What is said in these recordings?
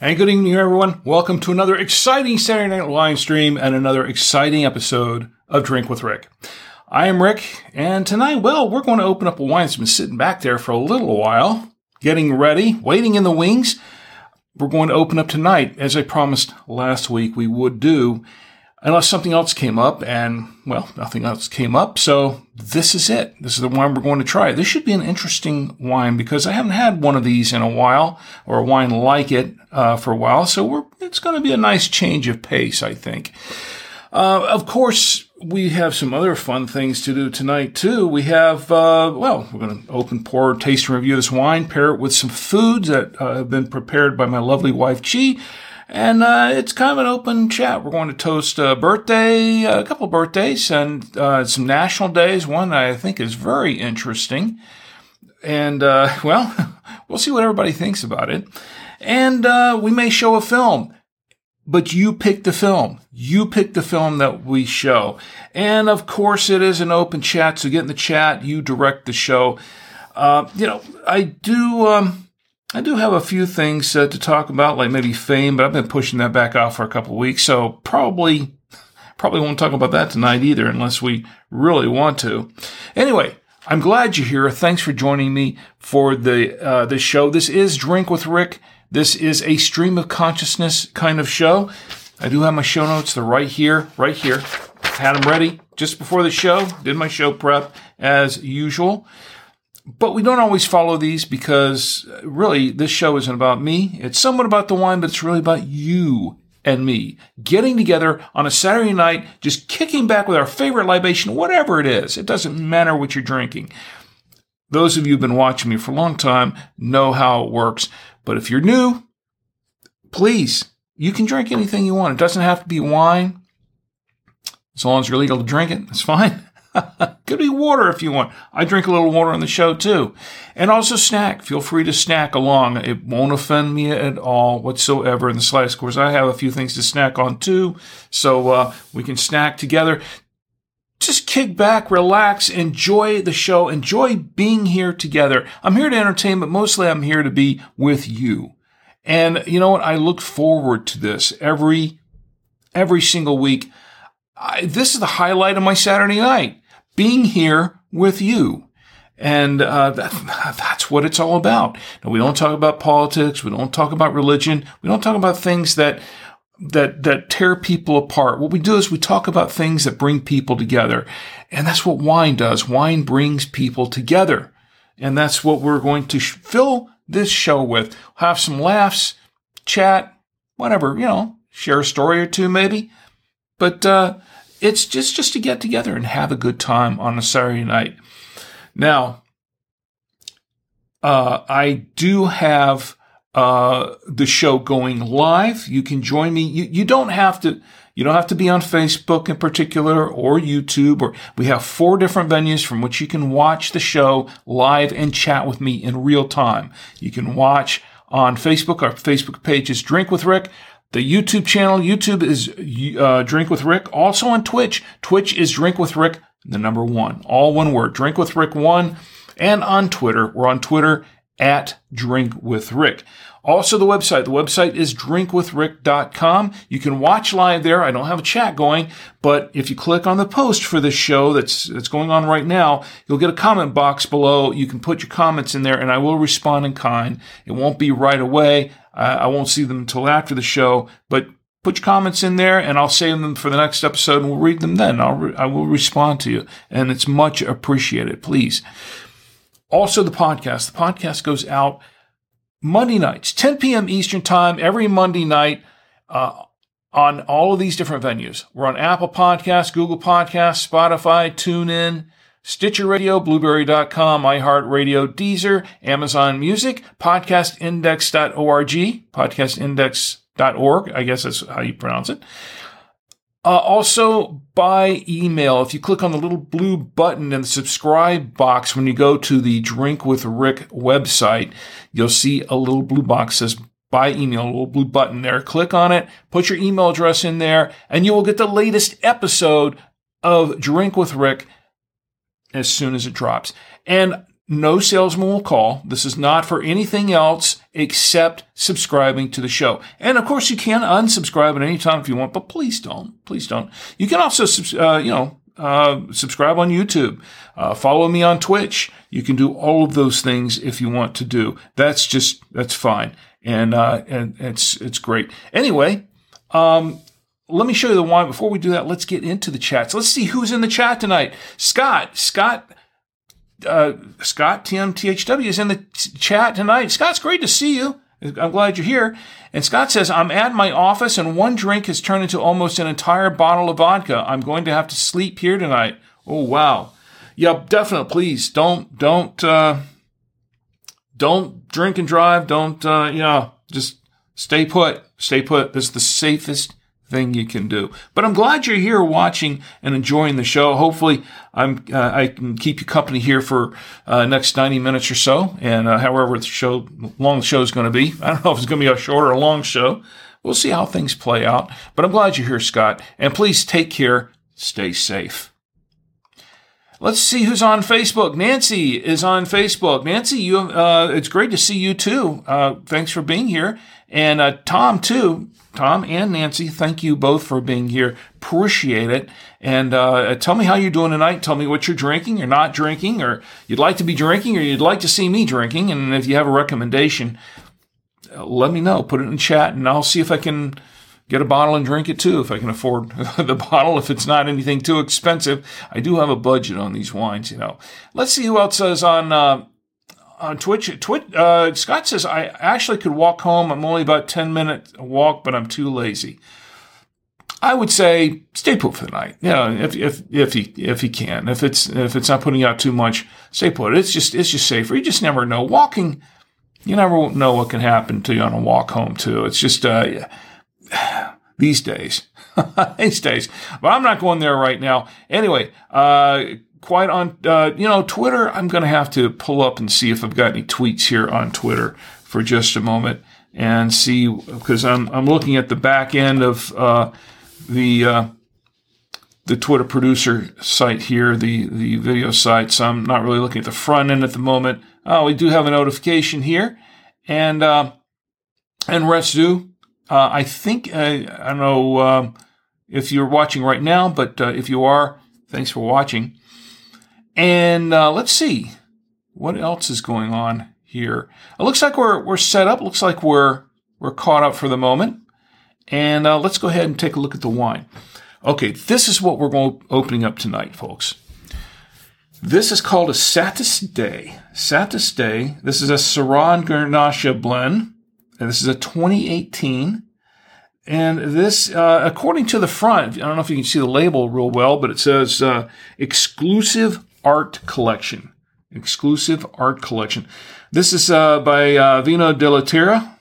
And good evening, everyone. Welcome to another exciting Saturday Night Live stream and another exciting episode of Drink with Rick. I am Rick, and tonight, we're going to open up a wine that's been sitting back there for a little while, getting ready, waiting in the wings. We're going to open up tonight, as I promised last week we would do, unless something else came up, and, nothing else came up, so this is it. This is the wine we're going to try. This should be an interesting wine, because I haven't had one of these in a while, or a wine like it for a while, so it's going to be a nice change of pace, I think. Of course, we have some other fun things to do tonight, too. We have, we're going to open, pour, taste, and review this wine, pair it with some foods that have been prepared by my lovely wife, Chi. And it's kind of an open chat. We're going to toast a couple of birthdays, and some national days. One I think is very interesting. And, we'll see what everybody thinks about it. And we may show a film. But you pick the film. You pick the film that we show. And, of course, it is an open chat, so get in the chat. You direct the show. I do have a few things to talk about, like maybe fame, but I've been pushing that back off for a couple of weeks, so probably won't talk about that tonight either, unless we really want to. Anyway, I'm glad you're here. Thanks for joining me for this show. This is Drink with Rick. This is a stream of consciousness kind of show. I do have my show notes. They're right here. Had them ready just before the show. Did my show prep as usual. But we don't always follow these because really this show isn't about me. It's somewhat about the wine, but it's really about you and me getting together on a Saturday night, just kicking back with our favorite libation, whatever it is. It doesn't matter what you're drinking. Those of you who've been watching me for a long time know how it works. But if you're new, please, you can drink anything you want. It doesn't have to be wine. As long as you're legal to drink it, that's fine. Could be water if you want. I drink a little water on the show too. And also snack. Feel free to snack along. It won't offend me at all whatsoever in the slightest. Of course, I have a few things to snack on too. So we can snack together. Just kick back, relax, enjoy the show, enjoy being here together. I'm here to entertain, but mostly I'm here to be with you. And you know what? I look forward to this every single week. This is the highlight of my Saturday night. Being here with you. And that's what it's all about. Now, we don't talk about politics. We don't talk about religion. We don't talk about things that tear people apart. What we do is we talk about things that bring people together. And that's what wine does. Wine brings people together. And that's what we're going to fill this show with. Have some laughs, chat, whatever, share a story or two maybe. But it's just to get together and have a good time on a Saturday night. Now, I do have the show going live. You can join me. You don't have to be on Facebook in particular or YouTube, or we have 4 different venues from which you can watch the show live and chat with me in real time. You can watch on Facebook. Our Facebook page is Drink with Rick. The YouTube channel, YouTube is Drink with Rick. Also on Twitch. Twitch is Drink with Rick, the number 1. All one word, Drink with Rick 1. And on Twitter, we're on Twitter at Drink with Rick. Also the website is drinkwithrick.com. You can watch live there. I don't have a chat going, but if you click on the post for this show that's going on right now, you'll get a comment box below. You can put your comments in there and I will respond in kind. It won't be right away. I won't see them until after the show, but put your comments in there and I'll save them for the next episode and we'll read them then. I will respond to you and it's much appreciated. Please. Also the podcast. The podcast goes out Monday nights, 10 p.m. Eastern Time, every Monday night on all of these different venues. We're on Apple Podcasts, Google Podcasts, Spotify, TuneIn, Stitcher Radio, Blueberry.com, iHeartRadio, Deezer, Amazon Music, podcastindex.org, podcastindex.org, I guess that's how you pronounce it. Also by email. If you click on the little blue button in the subscribe box when you go to the Drink with Rick website, you'll see a little blue box that says by email, a little blue button there. Click on it, put your email address in there, and you will get the latest episode of Drink with Rick as soon as it drops. And no salesman will call. This is not for anything else. except subscribing to the show. And of course, you can unsubscribe at any time if you want, but please don't. Please don't. You can also, subscribe on YouTube. Follow me on Twitch. You can do all of those things if you want to do. That's fine. And it's great. Anyway, let me show you the wine. Before we do that, let's get into the chat. So let's see who's in the chat tonight. Scott, TMTHW is in the chat tonight. Scott, it's great to see you. I'm glad you're here. And Scott says, I'm at my office and one drink has turned into almost an entire bottle of vodka. I'm going to have to sleep here tonight. Oh, wow. Yeah, definitely. Please don't drink and drive. Just stay put. Stay put. This is the safest thing you can do. But I'm glad you're here watching and enjoying the show. Hopefully I can keep you company here for next 90 minutes or so. And however long the show is going to be. I don't know if it's going to be a short or a long show. We'll see how things play out. But I'm glad you're here, Scott. And please take care. Stay safe. Let's see who's on Facebook. Nancy is on Facebook. Nancy, it's great to see you too. Thanks for being here. And Tom too. Tom and Nancy, thank you both for being here. Appreciate it. And tell me how you're doing tonight. Tell me what you're drinking or not drinking, or you'd like to be drinking, or you'd like to see me drinking. And if you have a recommendation, let me know. Put it in chat, and I'll see if I can get a bottle and drink it too, if I can afford the bottle, if it's not anything too expensive. I do have a budget on these wines, Let's see who else is on Twitch. Scott says, I actually could walk home. I'm only about 10-minute walk, but I'm too lazy. I would say stay put for the night. If you can. If it's not putting out too much, stay put. It's just safer. You just never know. Walking, you never know what can happen to you on a walk home too. It's just these days. But I'm not going there right now. Anyway, quite on, Twitter, I'm going to have to pull up and see if I've got any tweets here on Twitter for just a moment and see, because I'm looking at the back end of the Twitter producer site here, the video site. So I'm not really looking at the front end at the moment. We do have a notification here, and Restu. I think I don't know if you're watching right now, but if you are, thanks for watching. And let's see what else is going on here. It looks like we're set up. Looks like we're caught up for the moment. And let's go ahead and take a look at the wine. Okay, this is what we're opening up tonight, folks. This is called a Satis Day. Satis Day. This is a Syrah and Grenache blend. And this is a 2018. And this, according to the front, I don't know if you can see the label real well, but it says Exclusive Art Collection. Exclusive Art Collection. This is by Vino de la Tierra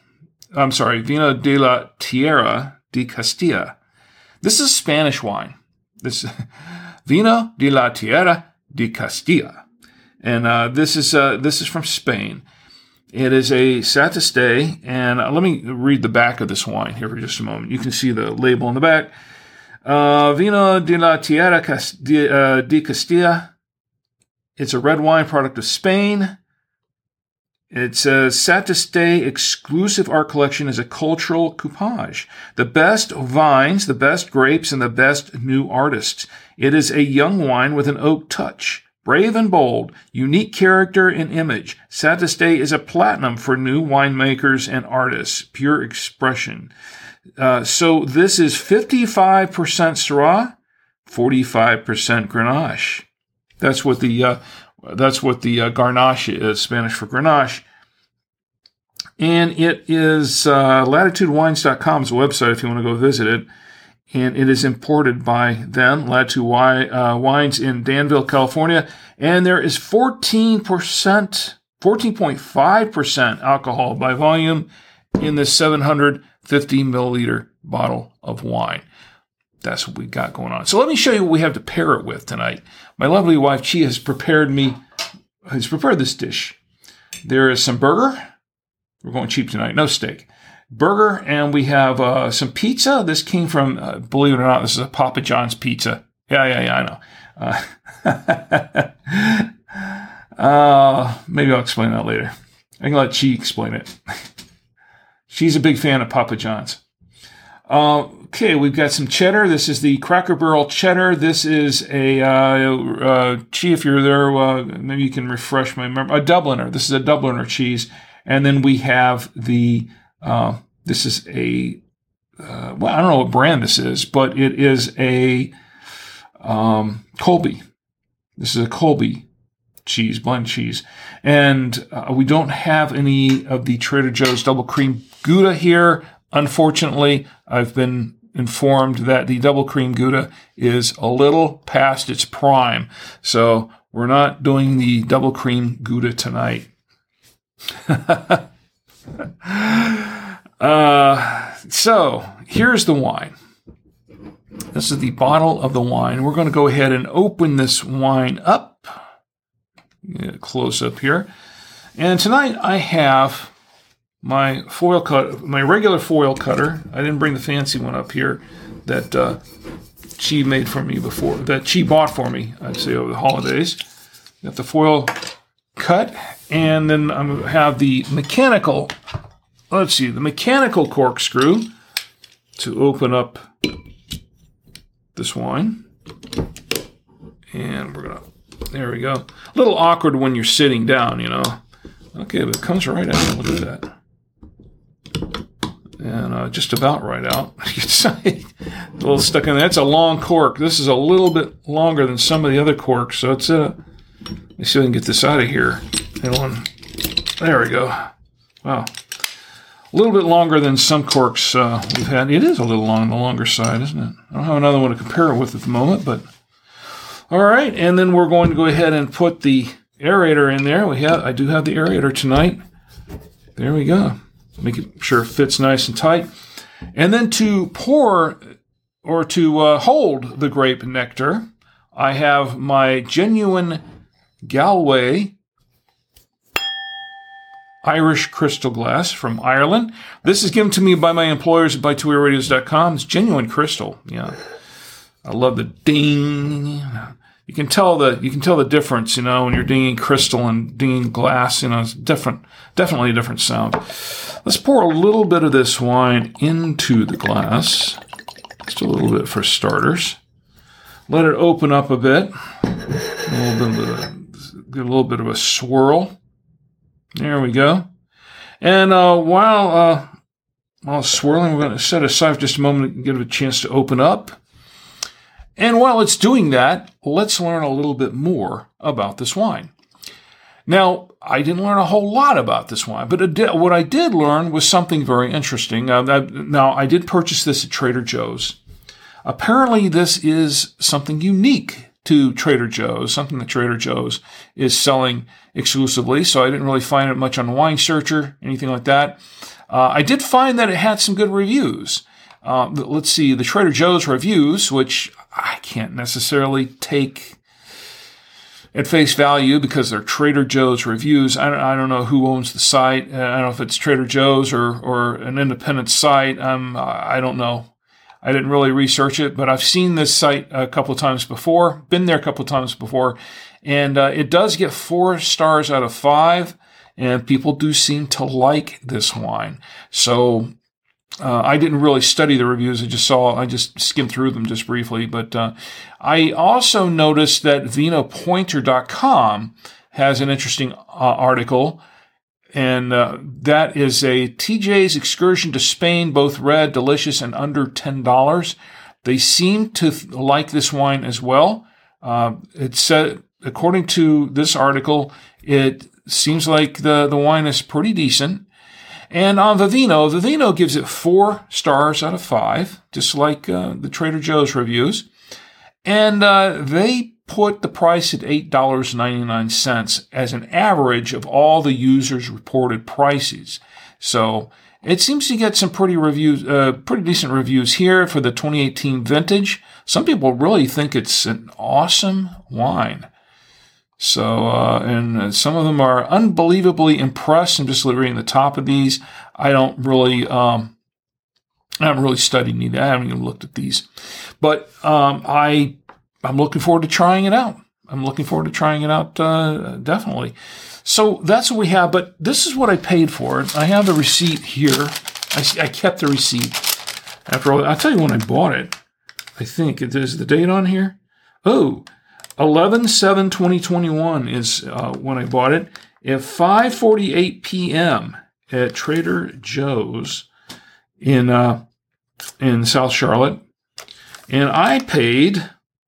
de Castilla. This is Spanish wine. This Vino de la Tierra de Castilla. And this is from Spain. It is a Satis Day, and let me read the back of this wine here for just a moment. You can see the label on the back. Vino de la Tierra de Castilla. It's a red wine product of Spain. It says, Satis Day Exclusive Art Collection is a cultural coupage. The best vines, the best grapes, and the best new artists. It is a young wine with an oak touch. Brave and bold, unique character and image. Satis Day is a platinum for new winemakers and artists. Pure expression. So this is 55% Syrah, 45% Grenache. That's what the Garnache is, Spanish for Grenache. And it is latitudewines.com's website if you want to go visit it. And it is imported by them, Latitude Wines in Danville, California. And there is 14.5% alcohol by volume in this 750 milliliter bottle of wine. That's what we got going on. So let me show you what we have to pair it with tonight. My lovely wife, Chia, has prepared this dish. There is some burger. We're going cheap tonight. No steak. Burger, and we have some pizza. This came from, believe it or not, this is a Papa John's pizza. Yeah, I know. Maybe I'll explain that later. I can let Chi explain it. She's a big fan of Papa John's. Okay, we've got some cheddar. This is the Cracker Barrel cheddar. This is a, Chi, if you're there, maybe you can refresh my memory. A Dubliner. This is a Dubliner cheese. And then we have the, this is a, well, I don't know what brand this is, but it is a Colby. This is a Colby cheese, blend cheese. And we don't have any of the Trader Joe's double cream Gouda here. Unfortunately, I've been informed that the double cream Gouda is a little past its prime. So we're not doing the double cream Gouda tonight. So here's the wine. This is the bottle of the wine. We're going to go ahead and open this wine up. Get a close up here. And tonight I have my foil cut, my regular foil cutter. I didn't bring the fancy one up here that Chi made for me before, that Chi bought for me, I'd say, over the holidays. Got the foil cut, and then I'm going to have the mechanical, let's see, the mechanical corkscrew to open up this wine. And we're going to, there we go. A little awkward when you're sitting down, you know. Okay, but it comes right out. Look at that. And just about right out. You could say a little stuck in there. That's a long cork. This is a little bit longer than some of the other corks. So it's let me see if I can get this out of here. There we go. Wow. A little bit longer than some corks we've had. It is a little on the longer side, isn't it? I don't have another one to compare it with at the moment, but all right. And then we're going to go ahead and put the aerator in there. I do have the aerator tonight. There we go. Make sure it fits nice and tight. And then to pour or to hold the grape nectar, I have my genuine Galway Irish crystal glass from Ireland. This is given to me by my employers at BuyTwoWayRadios.com. It's genuine crystal. Yeah, I love the ding. You can tell the difference, you know, when you're dinging crystal and dinging glass. You know, it's different. Definitely a different sound. Let's pour a little bit of this wine into the glass. Just a little bit for starters. Let it open up a bit. Get a little bit of a swirl. There we go. And while swirling, we're going to set aside for just a moment to give it a chance to open up. And while it's doing that, let's learn a little bit more about this wine. Now, I didn't learn a whole lot about this wine, but what I did learn was something very interesting. Now, I did purchase this at Trader Joe's. Apparently, this is something unique to Trader Joe's, something that Trader Joe's is selling exclusively, so I didn't really find it much on Wine Searcher, anything like that. I did find that it had some good reviews. Let's see, the Trader Joe's reviews, which I can't necessarily take at face value because they're Trader Joe's reviews. I don't know who owns the site. I don't know if it's Trader Joe's or an independent site. I don't know. I didn't really research it, but I've seen this site a couple of times before, been there a couple of times before, and it does get 4 stars out of 5, and people do seem to like this wine. So I didn't really study the reviews. I just skimmed through them just briefly. But I also noticed that VinoPointer.com has an interesting article, and that is a TJ's excursion to Spain, both red, delicious, and under $10. They seem to like this wine as well. It said, according to this article, it seems like the wine is pretty decent. And on Vivino gives it 4 stars out of 5, just like the Trader Joe's reviews. And they put the price at $8.99 as an average of all the users' reported prices. So it seems to get some pretty decent reviews here for the 2018 vintage. Some people really think it's an awesome wine. So, and some of them are unbelievably impressed. I'm just reading the top of these. I haven't really studied any of that. I haven't even looked at these. But I'm looking forward to trying it out. Definitely. So that's what we have. But this is what I paid for it. I have the receipt here. I kept the receipt. After all, I'll tell you when I bought it. I think there's the date on here. Oh, 11/7/2021 is when I bought it at 5:48 p.m. at Trader Joe's in South Charlotte, and I paid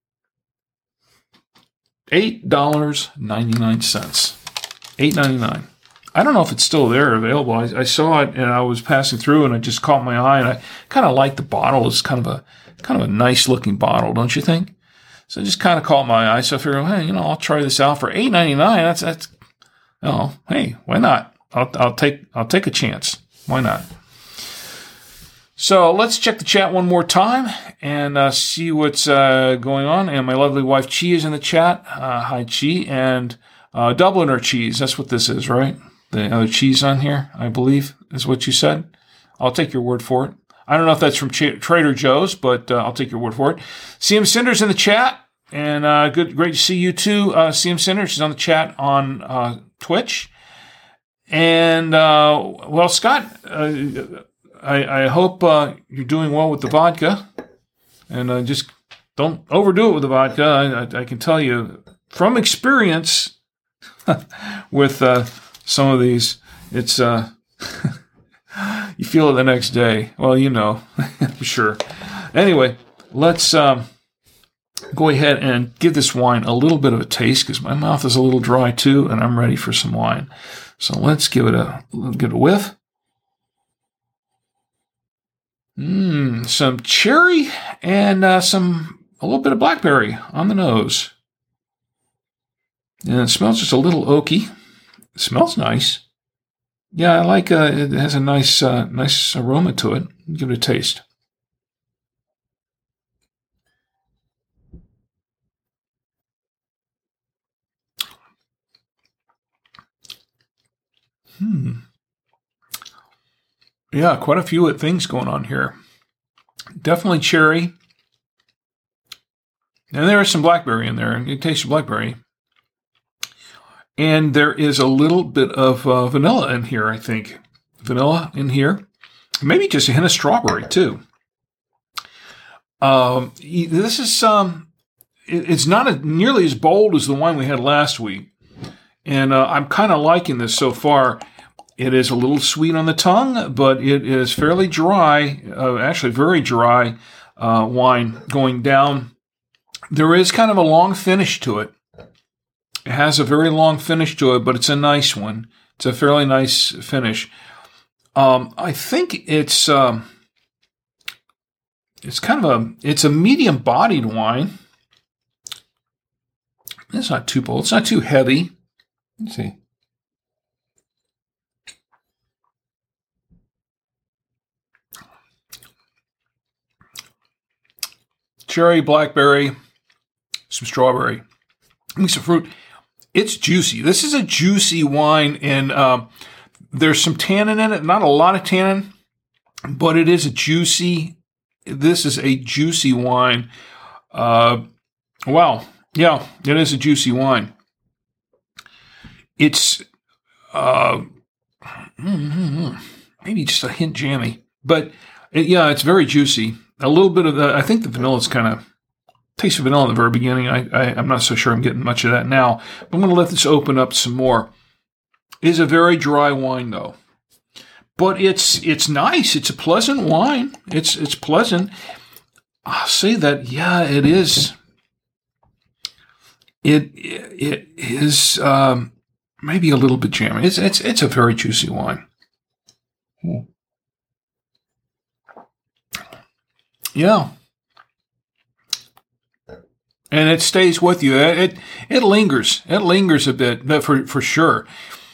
$8.99. $8.99. I don't know if it's still there available. I saw it and I was passing through and it just caught my eye, and I kind of like the bottle. It's kind of a nice looking bottle, don't you think? So it just kind of caught my eye. So I figured, hey, I'll try this out for $8.99. That's hey, why not? I'll take a chance. Why not? So let's check the chat one more time and see what's going on. And my lovely wife Chi is in the chat. Hi, Chi. And Dubliner cheese. That's what this is, right? The other cheese on here, I believe, is what you said. I'll take your word for it. I don't know if that's from Trader Joe's, but I'll take your word for it. CM Cinder's in the chat. And great to see you too, CM Cinder. She's on the chat on Twitch. And, well, Scott, I hope you're doing well with the vodka. And just don't overdo it with the vodka. I can tell you from experience with some of these, it's you feel it the next day. Well, for sure. Anyway, let's go ahead and give this wine a little bit of a taste because my mouth is a little dry too, and I'm ready for some wine. So let's give it a whiff. Some cherry and a little bit of blackberry on the nose. And it smells just a little oaky. It smells nice. Yeah, I like it has a nice aroma to it. Give it a taste. Yeah, quite a few things going on here. Definitely cherry. And there is some blackberry in there. You taste the blackberry. And there is a little bit of vanilla in here, I think. Vanilla in here. Maybe just a hint of strawberry, too. This is it's not nearly as bold as the wine we had last week. And I'm kind of liking this so far. It is a little sweet on the tongue, but it is fairly dry, actually very dry wine going down. There is kind of a long finish to it. It has a very long finish to it, but it's a nice one. It's a fairly nice finish. I think it's kind of it's a medium-bodied wine. It's not too bold. It's not too heavy. Let's see. Cherry, blackberry, some strawberry, mix of fruit. It's juicy. This is a juicy wine, and there's some tannin in it. Not a lot of tannin, but it is a juicy. This is a juicy wine. Wow. Yeah, it is a juicy wine. It's maybe just a hint jammy, but it's very juicy. A little bit of I think the vanilla is kind of taste of vanilla in the very beginning. I'm not so sure I'm getting much of that now, but I'm going to let this open up some more. It is a very dry wine though, but it's nice. It's a pleasant wine. It's pleasant. I'll say that. Yeah, it is. It is maybe a little bit jammy. It's a very juicy wine. Ooh. Yeah. And it stays with you. It lingers. It lingers a bit, for sure.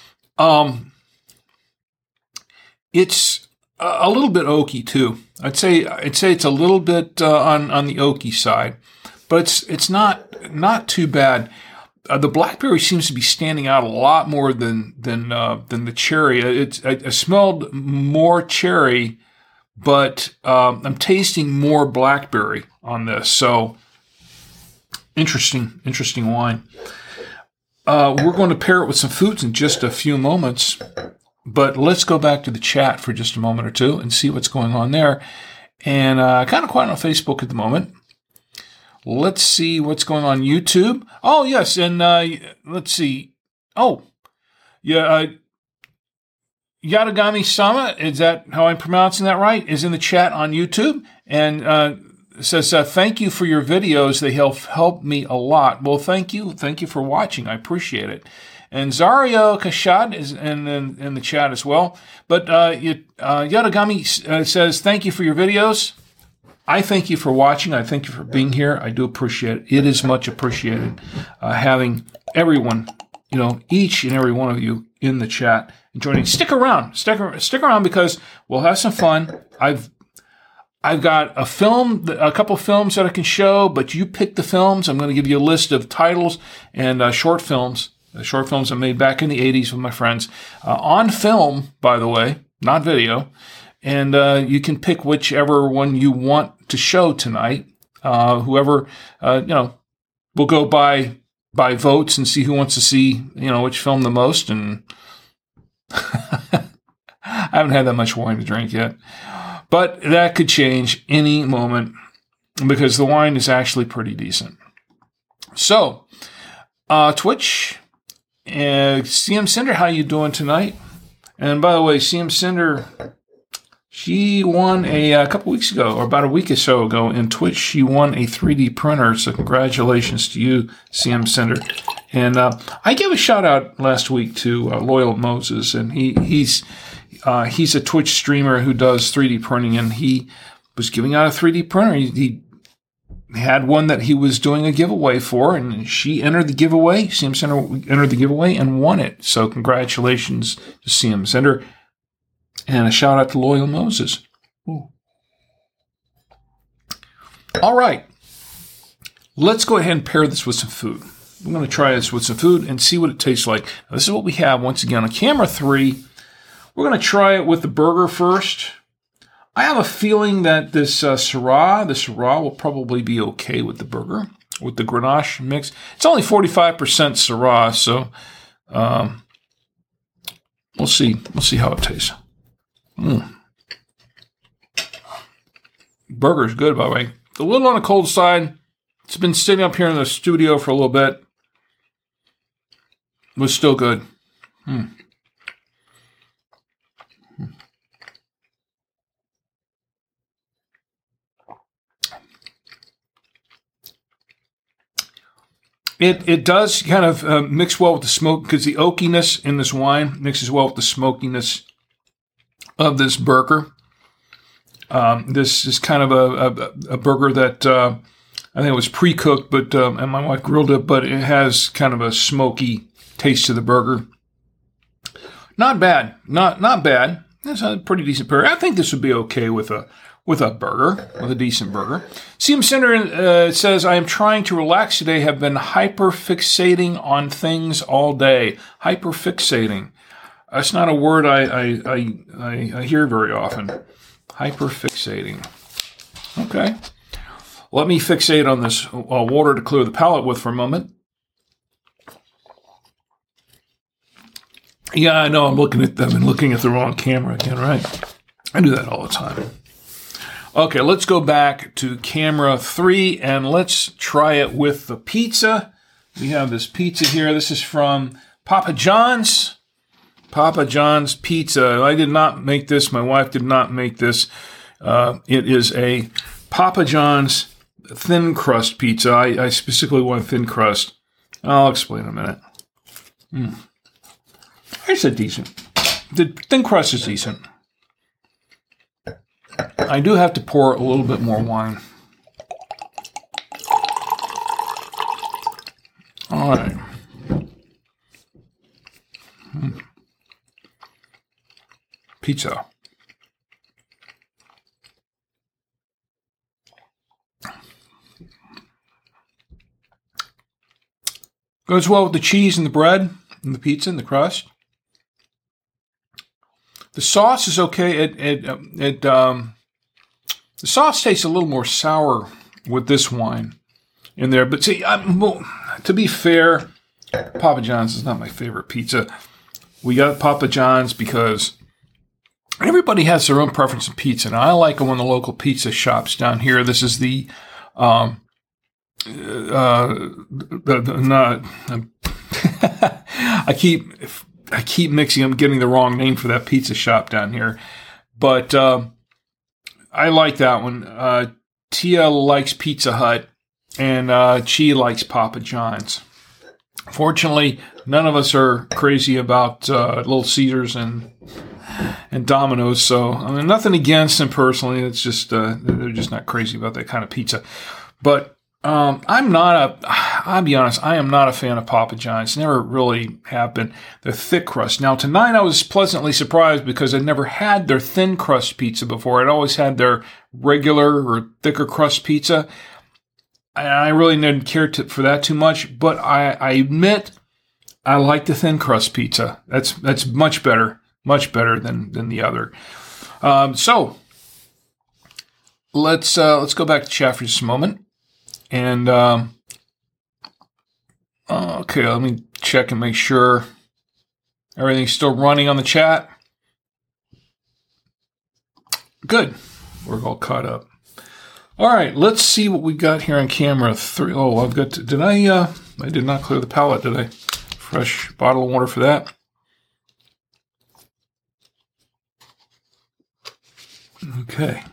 It's a little bit oaky too. I'd say it's a little bit on the oaky side, but it's not too bad. The blackberry seems to be standing out a lot more than the cherry. I smelled more cherry, but I'm tasting more blackberry on this. So interesting wine. We're going to pair it with some foods in just a few moments. But let's go back to the chat for just a moment or two and see what's going on there. And kind of quiet on Facebook at the moment. Let's see what's going on YouTube. Oh, yes. And let's see. Oh, yeah. Yadagami Sama, is that how I'm pronouncing that right? Is in the chat on YouTube and says, thank you for your videos. They help me a lot. Well, thank you. Thank you for watching. I appreciate it. And Zario Kashad is in the chat as well. But Yadagami says, thank you for your videos. I thank you for watching. I thank you for being here. I do appreciate it. It is much appreciated having everyone, each and every one of you in the chat and joining. Stick around because we'll have some fun. I've got a couple films that I can show, but you pick the films. I'm going to give you a list of titles and short films. The short films I made back in the 80s with my friends. On film, by the way, not video. And you can pick whichever one you want to show tonight. Whoever, we'll go by votes and see who wants to see, which film the most. And I haven't had that much wine to drink yet. But that could change any moment because the wine is actually pretty decent. So, Twitch, CM Cinder, how you doing tonight? And by the way, CM Cinder, she won a couple weeks ago, or about a week or so ago in Twitch, she won a 3D printer. So congratulations to you, CM Cinder. And I gave a shout out last week to Loyal Moses, and he's a Twitch streamer who does 3D printing, and he was giving out a 3D printer. He had one that he was doing a giveaway for, and she entered the giveaway. CM Cinder entered the giveaway and won it. So congratulations to CM Cinder. And a shout out to Loyal Moses. Ooh. All right. Let's go ahead and pair this with some food. I'm going to try this with some food and see what it tastes like. Now, this is what we have once again on camera 3. We're going to try it with the burger first. I have a feeling that this Syrah will probably be okay with the burger, with the Grenache mix. It's only 45% Syrah, so we'll see. We'll see how it tastes. Burger's good, by the way. A little on the cold side. It's been sitting up here in the studio for a little bit. It was still good. It does kind of mix well with the smoke because the oakiness in this wine mixes well with the smokiness of this burger. This is kind of a burger that I think it was pre-cooked, but and my wife grilled it, but it has kind of a smoky taste to the burger. Not bad. Not bad. That's a pretty decent burger. I think this would be okay with a burger, with a decent burger. CM Cinder says, I am trying to relax today, have been hyperfixating on things all day. Hyperfixating. That's not a word I hear very often. Hyperfixating. Okay. Let me fixate on this water to clear the palate with for a moment. Yeah, I know. I've been looking at the wrong camera again, right? I do that all the time. Okay, let's go back to camera 3 and let's try it with the pizza. We have this pizza here. This is from Papa John's. Papa John's Pizza. I did not make this. My wife did not make this. It is a Papa John's thin crust pizza. I specifically want thin crust. I'll explain in a minute. It's a decent. The thin crust is decent. I do have to pour a little bit more wine. All right. Pizza. Goes well with the cheese and the bread and the pizza and the crust. The sauce is okay. The sauce tastes a little more sour with this wine in there. But see, to be fair, Papa John's is not my favorite pizza. we got Papa John's because everybody has their own preference in pizza. And I like them on the local pizza shops down here. This is the I keep mixing. I'm getting the wrong name for that pizza shop down here, but I like that one. Tia likes Pizza Hut, and Chi likes Papa John's. Fortunately, none of us are crazy about Little Caesars and Domino's. So I mean, nothing against them personally. It's just they're just not crazy about that kind of pizza. But I'll be honest, I am not a fan of Papa John's. Never really have been. Their thick crust. Now, tonight I was pleasantly surprised because I'd never had their thin crust pizza before. I'd always had their regular or thicker crust pizza. And I really didn't care for that too much. But I admit I like the thin crust pizza. That's much better than the other. So let's go back to chat for just a moment. And, okay, let me check and make sure everything's still running on the chat. Good. We're all caught up. All right, let's see what we got here on camera 3. Oh, I did not clear the palette, did I? Fresh bottle of water for that. Okay.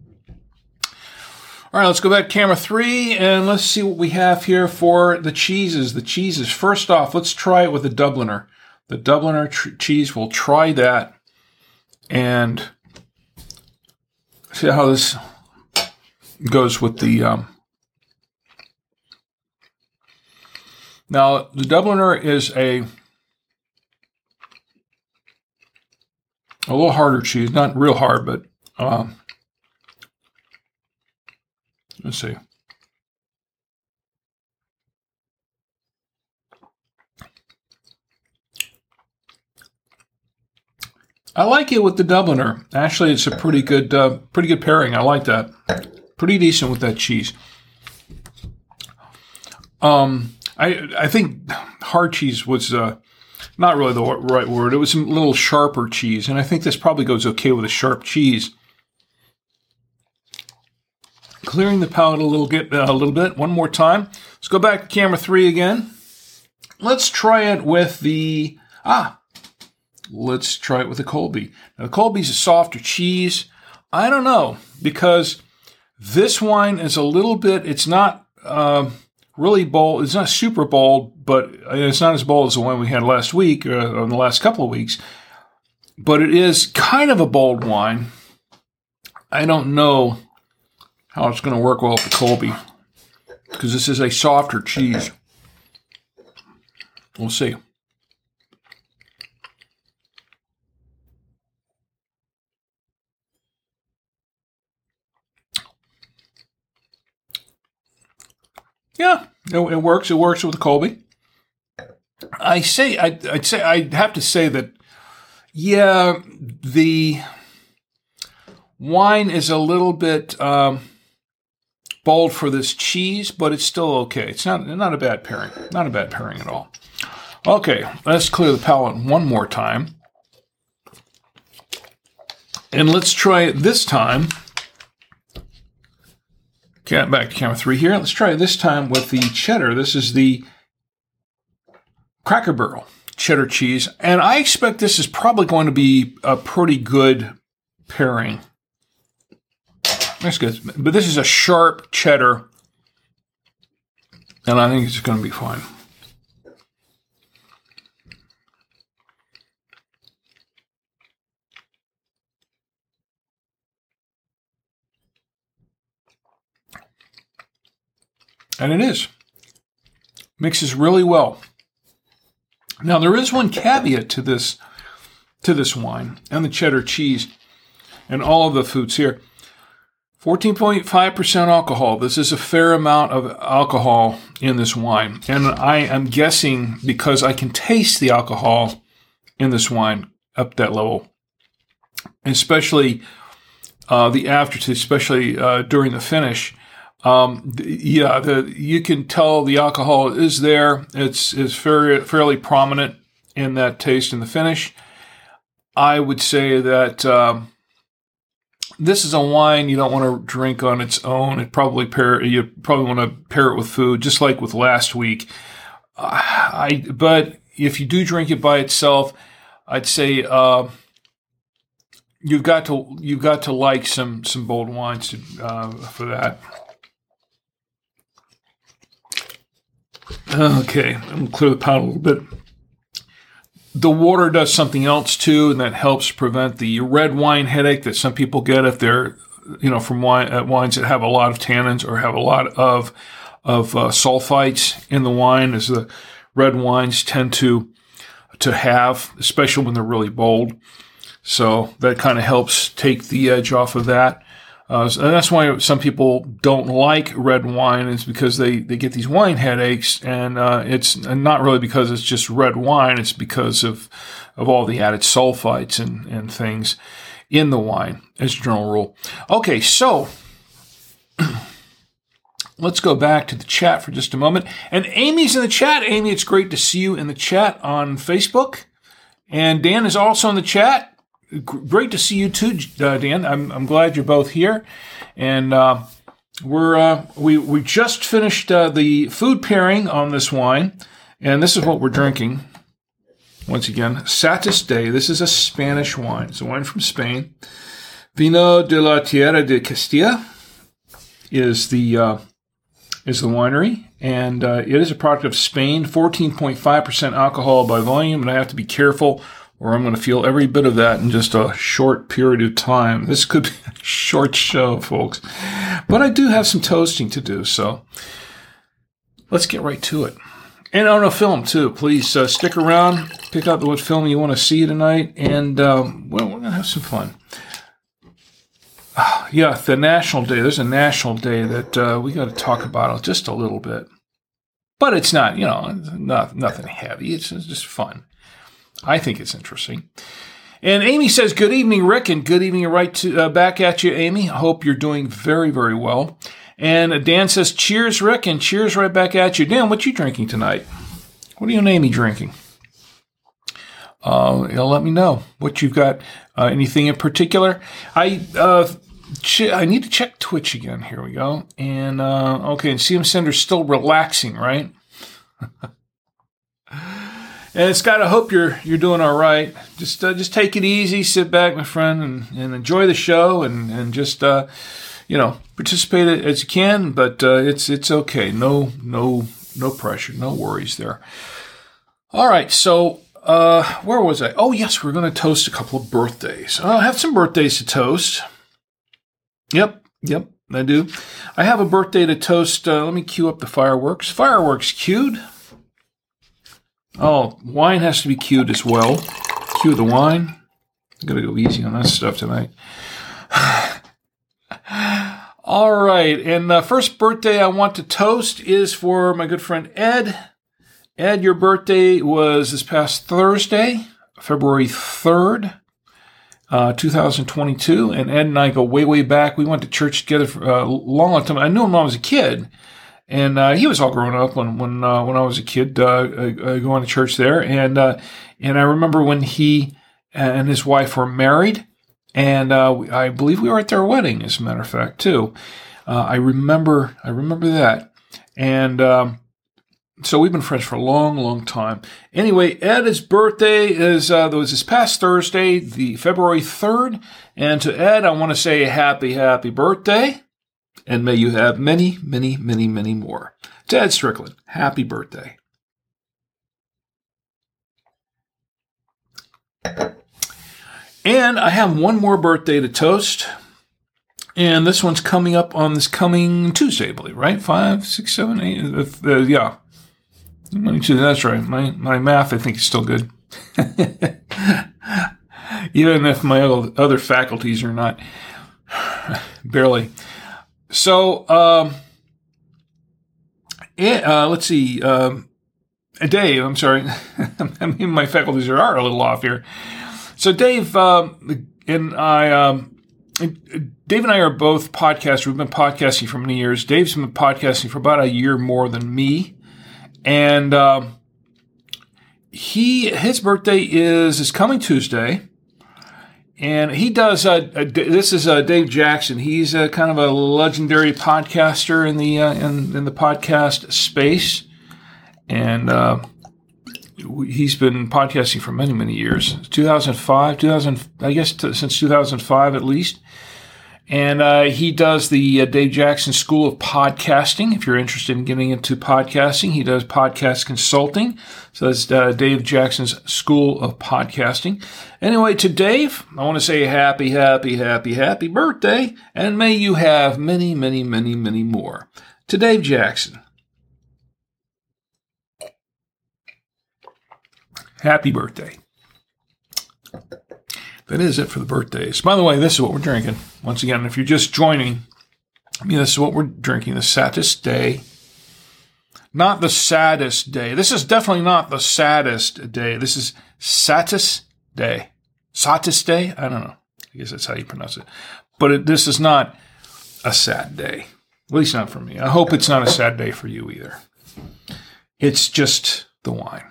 All right, let's go back to camera 3, and let's see what we have here for the cheeses. The cheeses. First off, let's try it with the Dubliner. The Dubliner cheese, we'll try that and see how this goes with the... Now, the Dubliner is a little harder cheese. Not real hard, but... let's see. I like it with the Dubliner. Actually, it's a pretty good pairing. I like that. Pretty decent with that cheese. I think hard cheese was not really the right word. It was a little sharper cheese, and I think this probably goes okay with a sharp cheese. Clearing the palate a little bit. One more time. Let's go back to camera 3 again. Let's try it with the Colby. Now, the Colby's a softer cheese. I don't know, because this wine is a little bit. It's not really bold. It's not super bold, but it's not as bold as the one we had last week or in the last couple of weeks. But it is kind of a bold wine. I don't know how it's going to work well with the Colby, because this is a softer cheese. We'll see. Yeah, it works. It works with the Colby. I'd have to say that, yeah, the wine is a little bit bold for this cheese, but it's still okay. It's not a bad pairing. Not a bad pairing at all. Okay, let's clear the palate one more time. And let's try it this time. Okay, back to camera 3 here. Let's try it this time with the cheddar. This is the Cracker Barrel cheddar cheese. And I expect this is probably going to be a pretty good pairing. That's good. But this is a sharp cheddar, and I think it's going to be fine. And it is. Mixes really well. Now, there is one caveat to this wine and the cheddar cheese and all of the foods here. 14.5% alcohol. This is a fair amount of alcohol in this wine. And I am guessing because I can taste the alcohol in this wine up that level. Especially the aftertaste, especially during the finish. You can tell the alcohol is there. It's fairly prominent in that taste and the finish. I would say that this is a wine you don't want to drink on its own. You probably want to pair it with food, just like with last week. But if you do drink it by itself, I'd say you've got to like some bold wines for that. Okay, I'm gonna clear the palate a little bit. The water does something else too, and that helps prevent the red wine headache that some people get if they're, from wines that have a lot of tannins or have a lot of sulfites in the wine, as the red wines tend to have, especially when they're really bold. So that kind of helps take the edge off of that. And that's why some people don't like red wine, is because they get these wine headaches, and it's not really because it's just red wine. It's because of all the added sulfites and things in the wine, as a general rule. Okay, so let's go back to the chat for just a moment. And Amy's in the chat. Amy, it's great to see you in the chat on Facebook. And Dan is also in the chat. Great to see you too, Dan. I'm glad you're both here, and we just finished the food pairing on this wine, and this is what we're drinking. Once again, Satis Day. This is a Spanish wine. It's a wine from Spain. Vino de la Tierra de Castilla is the winery, and it is a product of Spain. 14.5% alcohol by volume, and I have to be careful, or I'm going to feel every bit of that in just a short period of time. This could be a short show, folks. But I do have some toasting to do, so let's get right to it. And on a film, too. Please stick around, pick out what film you want to see tonight, and we're going to have some fun. Yeah, the National Day. There's a National Day that we got to talk about just a little bit. But it's not, nothing heavy. It's just fun. I think it's interesting. And Amy says, good evening, Rick, and good evening back at you, Amy. I hope you're doing very, very well. And Dan says, cheers, Rick, and cheers right back at you. Dan, what you drinking tonight? What are you and Amy drinking? Let me know what you've got. Anything in particular? I need to check Twitch again. Here we go. And, okay, and CM Sender's still relaxing, right? And it's got to hope you're doing all right. Just take it easy, sit back, my friend, and enjoy the show, and just participate as you can. But it's okay. No pressure, no worries there. All right. So where was I? Oh yes, we're going to toast a couple of birthdays. I have some birthdays to toast. Yep, I do. I have a birthday to toast. Let me cue up the fireworks. Fireworks cued. Oh, wine has to be cued as well. Cue the wine. I'm going to go easy on that stuff tonight. All right. And the first birthday I want to toast is for my good friend Ed. Ed, your birthday was this past Thursday, February 3rd, 2022. And Ed and I go way, way back. We went to church together for a long, long time. I knew him when I was a kid. And he was all grown up when I was a kid, going to church there. And I remember when he and his wife were married, and I believe we were at their wedding, as a matter of fact, too. I remember that. And so we've been friends for a long, long time. Anyway, Ed's birthday was this past Thursday, the February 3rd. And to Ed, I want to say happy, happy birthday. And may you have many, many, many, many more. To Ed Strickland, happy birthday. And I have one more birthday to toast. And this one's coming up on this coming Tuesday, I believe, right? 5, 6, 7, 8. Yeah. That's right. My math, I think, is still good. Even if my other faculties are not. Barely. So, let's see. Dave, I'm sorry. I mean, my faculties are a little off here. So Dave and I, Dave and I are both podcasters. We've been podcasting for many years. Dave's been podcasting for about a year more than me. And his birthday is coming Tuesday. And he does, this is Dave Jackson. He's kind of a legendary podcaster in the podcast space. And he's been podcasting for many, many years. 2005, since 2005 at least. And he does the Dave Jackson School of Podcasting. If you're interested in getting into podcasting, he does podcast consulting. So that's Dave Jackson's School of Podcasting. Anyway, to Dave, I want to say happy birthday, and may you have many, many, many, many more. To Dave Jackson, happy birthday. That is it for the birthdays. By the way, this is what we're drinking. Once again, if you're just joining, this is what we're drinking. The saddest day. Not the saddest day. This is definitely not the saddest day. This is saddest day. Saddest day? I don't know. I guess that's how you pronounce it. But this is not a sad day. At least not for me. I hope it's not a sad day for you either. It's just the wine.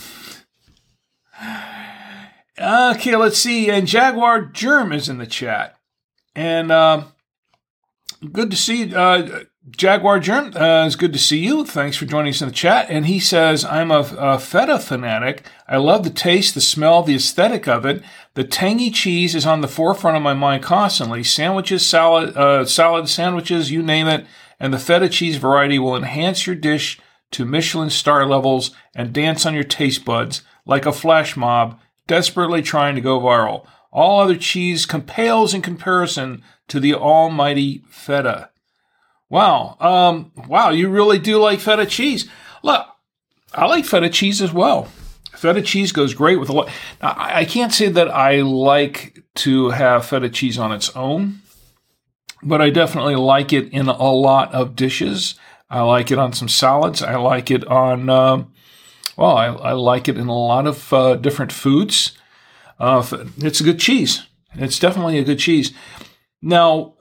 Okay, let's see. And Jaguar Germ is in the chat. And good to see Jaguar Germ. It's good to see you. Thanks for joining us in the chat. And he says, I'm a feta fanatic. I love the taste, the smell, the aesthetic of it. The tangy cheese is on the forefront of my mind constantly. Sandwiches, salad sandwiches, you name it. And the feta cheese variety will enhance your dish to Michelin star levels and dance on your taste buds like a flash mob desperately trying to go viral. All other cheese pales in comparison to the almighty feta. Wow. Wow, you really do like feta cheese. Look, I like feta cheese as well. Feta cheese goes great with a lot. I can't say that I like to have feta cheese on its own, but I definitely like it in a lot of dishes. I like it on some salads. I like it on... I like it in a lot of different foods. It's a good cheese. It's definitely a good cheese. Now,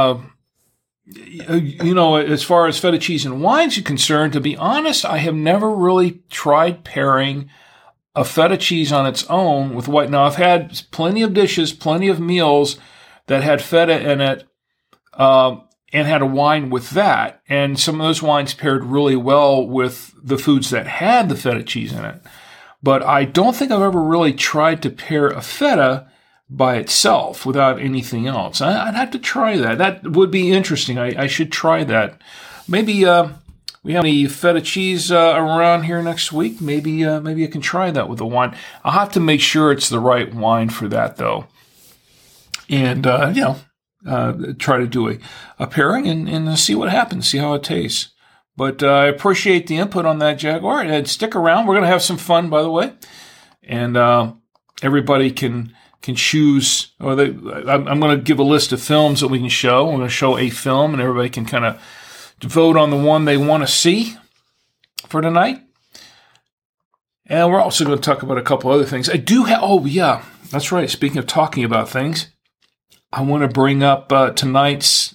as far as feta cheese and wines are concerned, to be honest, I have never really tried pairing a feta cheese on its own with white. Now, I've had plenty of dishes, plenty of meals that had feta in it, and had a wine with that. And some of those wines paired really well with the foods that had the feta cheese in it. But I don't think I've ever really tried to pair a feta by itself without anything else. I'd have to try that. That would be interesting. I should try that. Maybe we have any feta cheese around here next week. Maybe I can try that with the wine. I'll have to make sure it's the right wine for that, though. And, try to do a pairing and see what happens, see how it tastes. But I appreciate the input on that, Jaguar. And stick around. We're going to have some fun, by the way. And everybody can choose. I'm going to give a list of films that we can show. I'm going to show a film, and everybody can kind of vote on the one they want to see for tonight. And we're also going to talk about a couple other things. I do have... Oh, yeah. That's right. Speaking of talking about things, I want to bring up tonight's,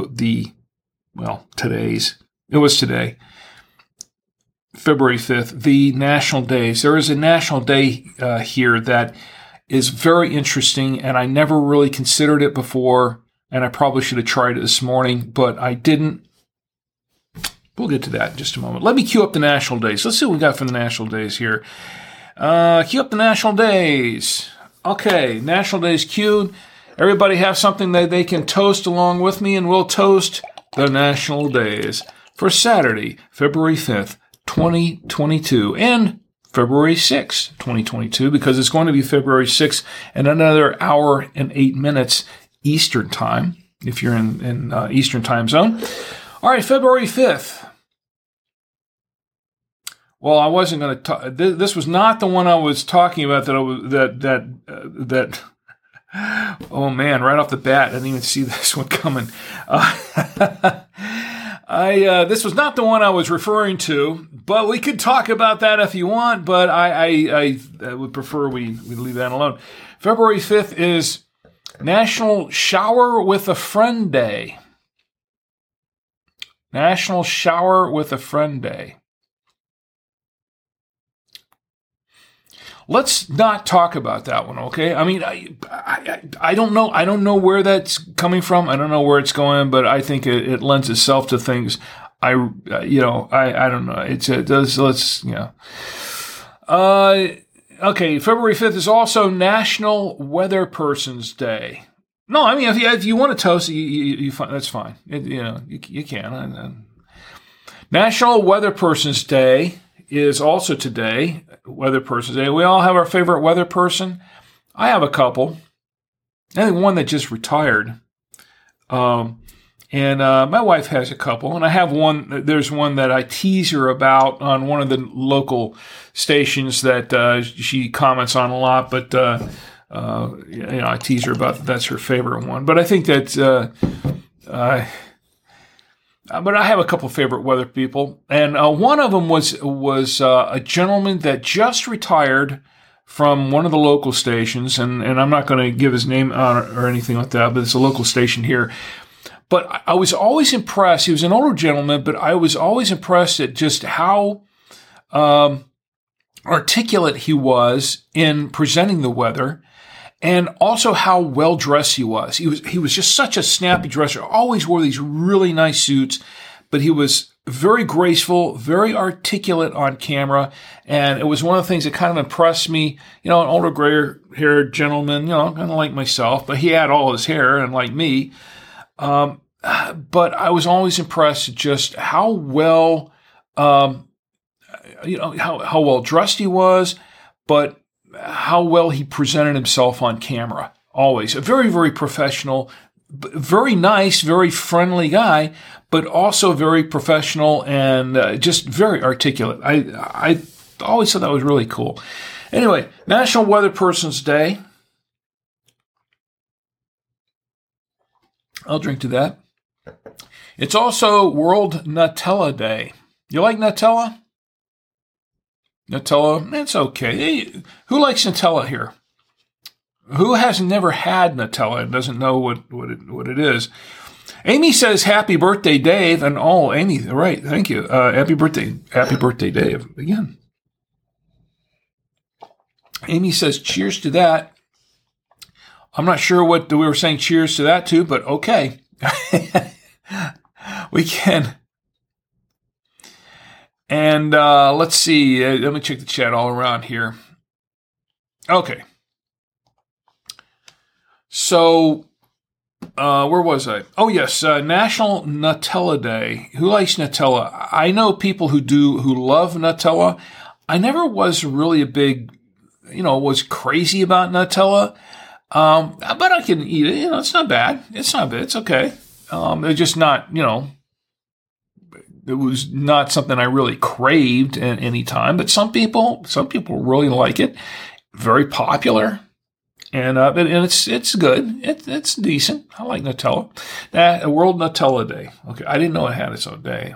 today's, it was today, February 5th, the National Days. There is a National Day here that is very interesting, and I never really considered it before, and I probably should have tried it this morning, but I didn't. We'll get to that in just a moment. Let me cue up the National Days. Let's see what we got for the National Days here. Cue up the National Days. Okay, National Days queued. Everybody have something that they can toast along with me, and we'll toast the National Days for Saturday, February 5th, 2022, and February 6th, 2022, because it's going to be February 6th in another hour and 8 minutes Eastern Time, if you're in Eastern Time Zone. All right, February 5th. Well, I wasn't going to talk. This was not the one I was talking about that oh man, right off the bat, I didn't even see this one coming. This was not the one I was referring to, but we could talk about that if you want, but I would prefer we leave that alone. February 5th is National Shower with a Friend Day. National Shower with a Friend Day. let's not talk about that one, okay? I mean, I don't know. I don't know where that's coming from. I don't know where it's going, but I think it lends itself to things. I don't know. It does. Let's, okay. February 5th is also National Weather Person's Day. No, I mean, if you want to toast it, you that's fine. You can. National Weather Person's Day is also today, Weather Person's Day. We all have our favorite weather person. I have a couple. I think one that just retired. And my wife has a couple. And I have one, there's one that I tease her about on one of the local stations that she comments on a lot. But, I tease her about that's her favorite one. But I think that's, but I have a couple of favorite weather people, and one of them was a gentleman that just retired from one of the local stations, and I'm not going to give his name or anything like that, but it's a local station here. But I was always impressed. He was an older gentleman, but I was always impressed at just how articulate he was in presenting the weather. And also how well dressed he was. He was just such a snappy dresser. Always wore these really nice suits, but he was very graceful, very articulate on camera. And it was one of the things that kind of impressed me. An older gray-haired gentleman, kind of like myself, but he had all his hair, and like me. But I was always impressed at just how well, how well dressed he was, but how well he presented himself on camera. Always a very, very professional, very nice, very friendly guy, but also very professional and just very articulate. I always thought that was really cool. Anyway, National Weather Person's Day. I'll drink to that. It's also World Nutella Day. You like Nutella? Nutella, it's okay. Hey, who likes Nutella here? Who has never had Nutella and doesn't know what it is? Amy says, "Happy birthday, Dave!" And Amy, right? Thank you. Happy birthday, Dave! Again. Amy says, "Cheers to that." I'm not sure what we were saying. Cheers to that too, but okay, we can. And let's see. Let me check the chat all around here. Okay. So, where was I? Oh, yes. National Nutella Day. Who likes Nutella? I know people who love Nutella. I never was really a big, was crazy about Nutella. But I can eat it. It's not bad. It's not bad. It's okay. It's just not, it was not something I really craved at any time, but some people really like it. Very popular, and it's good. It's decent. I like Nutella. World Nutella Day. Okay, I didn't know it had its own day.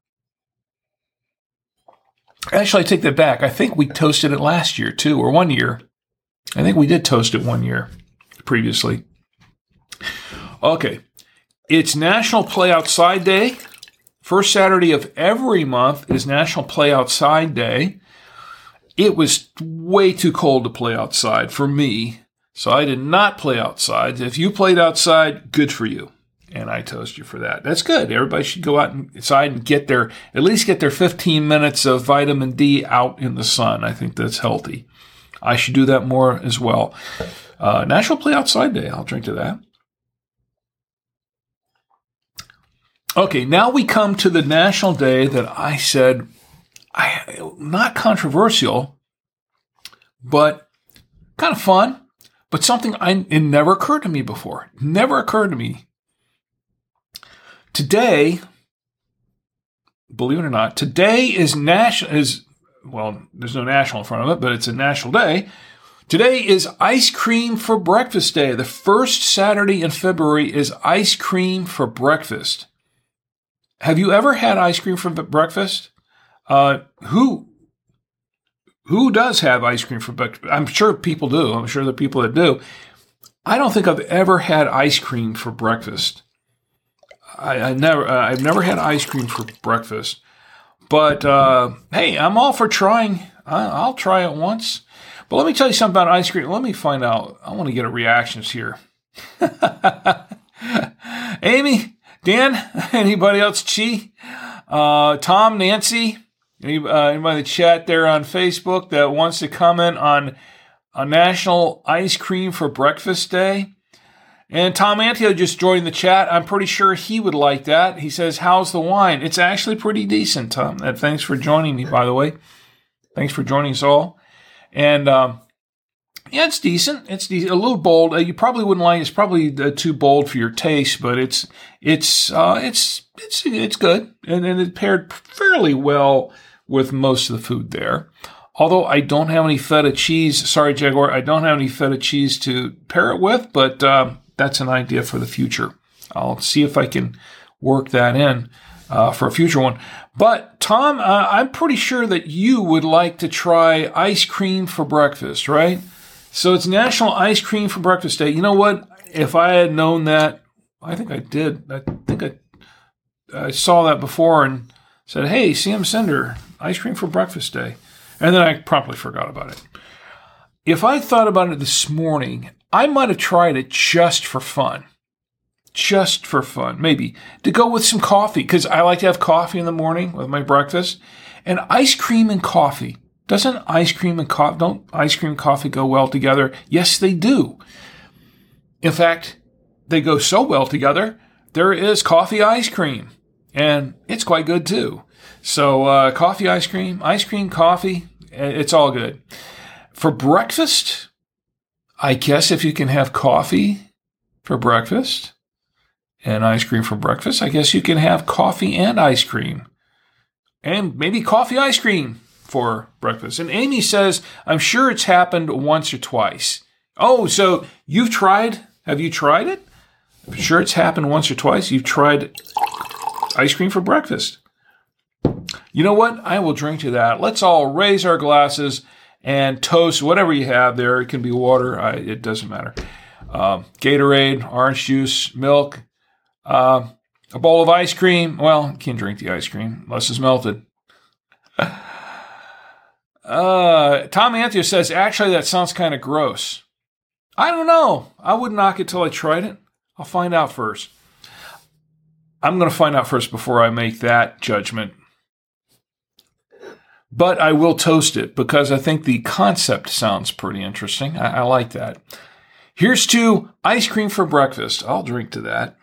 Actually, I take that back. I think we toasted it last year too, or 1 year. I think we did toast it 1 year previously. Okay, it's National Play Outside Day. First Saturday of every month is National Play Outside Day. It was way too cold to play outside for me, so I did not play outside. If you played outside, good for you, and I toast you for that. That's good. Everybody should go out inside and at least get their 15 minutes of vitamin D out in the sun. I think that's healthy. I should do that more as well. National Play Outside Day. I'll drink to that. Okay, now we come to the national day that I said, not controversial, but kind of fun, but something it never occurred to me before. Never occurred to me. Today, believe it or not, today is there's no national in front of it, but it's a national day. Today is Ice Cream for Breakfast Day. The first Saturday in February is Ice Cream for Breakfast. Have you ever had ice cream for breakfast? Who does have ice cream for breakfast? I'm sure people do. I'm sure there are people that do. I don't think I've ever had ice cream for breakfast. I've never had ice cream for breakfast. But hey, I'm all for trying. I'll try it once. But let me tell you something about ice cream. Let me find out. I want to get a reactions here. Amy, Dan, anybody else? Chi, Tom, Nancy, anybody in the chat there on Facebook that wants to comment on a National Ice Cream for Breakfast Day? And Tom Antio just joined the chat. I'm pretty sure he would like that. He says, how's the wine? It's actually pretty decent, Tom. Thanks for joining me, by the way. Thanks for joining us all. And yeah, it's decent. It's decent. A little bold. You probably wouldn't like it. It's probably too bold for your taste, but it's good. And it paired fairly well with most of the food there. Although I don't have any feta cheese. Sorry, Jaguar. I don't have any feta cheese to pair it with, but that's an idea for the future. I'll see if I can work that in for a future one. But Tom, I'm pretty sure that you would like to try ice cream for breakfast, right? So it's National Ice Cream for Breakfast Day. You know what? If I had known that, I think I did. I think I saw that before and said, hey, CM Sender, ice cream for breakfast day. And then I promptly forgot about it. If I thought about it this morning, I might have tried it just for fun. Just for fun, maybe. To go with some coffee, because I like to have coffee in the morning with my breakfast. And ice cream and coffee. Don't ice cream and coffee go well together? Yes, they do. In fact, they go so well together, there is coffee ice cream. And it's quite good too. So coffee, ice cream, coffee, it's all good. For breakfast, I guess if you can have coffee for breakfast and ice cream for breakfast, I guess you can have coffee and ice cream. And maybe coffee ice cream for breakfast. And Amy says, I'm sure it's happened once or twice. Oh, so you've tried? Have you tried it? I'm sure it's happened once or twice. You've tried ice cream for breakfast. You know what? I will drink to that. Let's all raise our glasses and toast whatever you have there. It can be water. It doesn't matter. Gatorade, orange juice, milk, a bowl of ice cream. Well, you can't drink the ice cream unless it's melted. Tom Anthony says, actually, that sounds kind of gross. I don't know. I wouldn't knock it till I tried it. I'll find out first. I'm going to find out first before I make that judgment. But I will toast it because I think the concept sounds pretty interesting. I like that. Here's to ice cream for breakfast. I'll drink to that.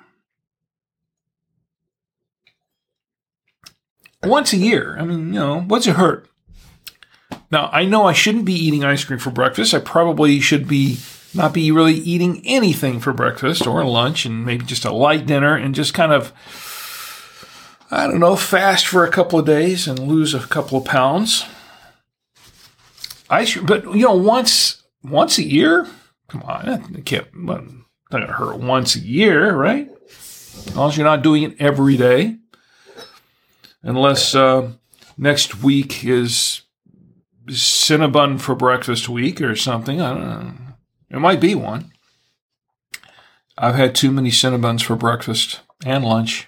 Once a year. I mean, what's it hurt? Now, I know I shouldn't be eating ice cream for breakfast. I probably should not be really eating anything for breakfast or lunch and maybe just a light dinner and just kind of, I don't know, fast for a couple of days and lose a couple of pounds. Ice cream, but, once a year? Come on, it's not going to hurt once a year, right? As long as you're not doing it every day. Unless next week is Cinnabon for breakfast week or something. I don't know. It might be one. I've had too many Cinnabons for breakfast and lunch.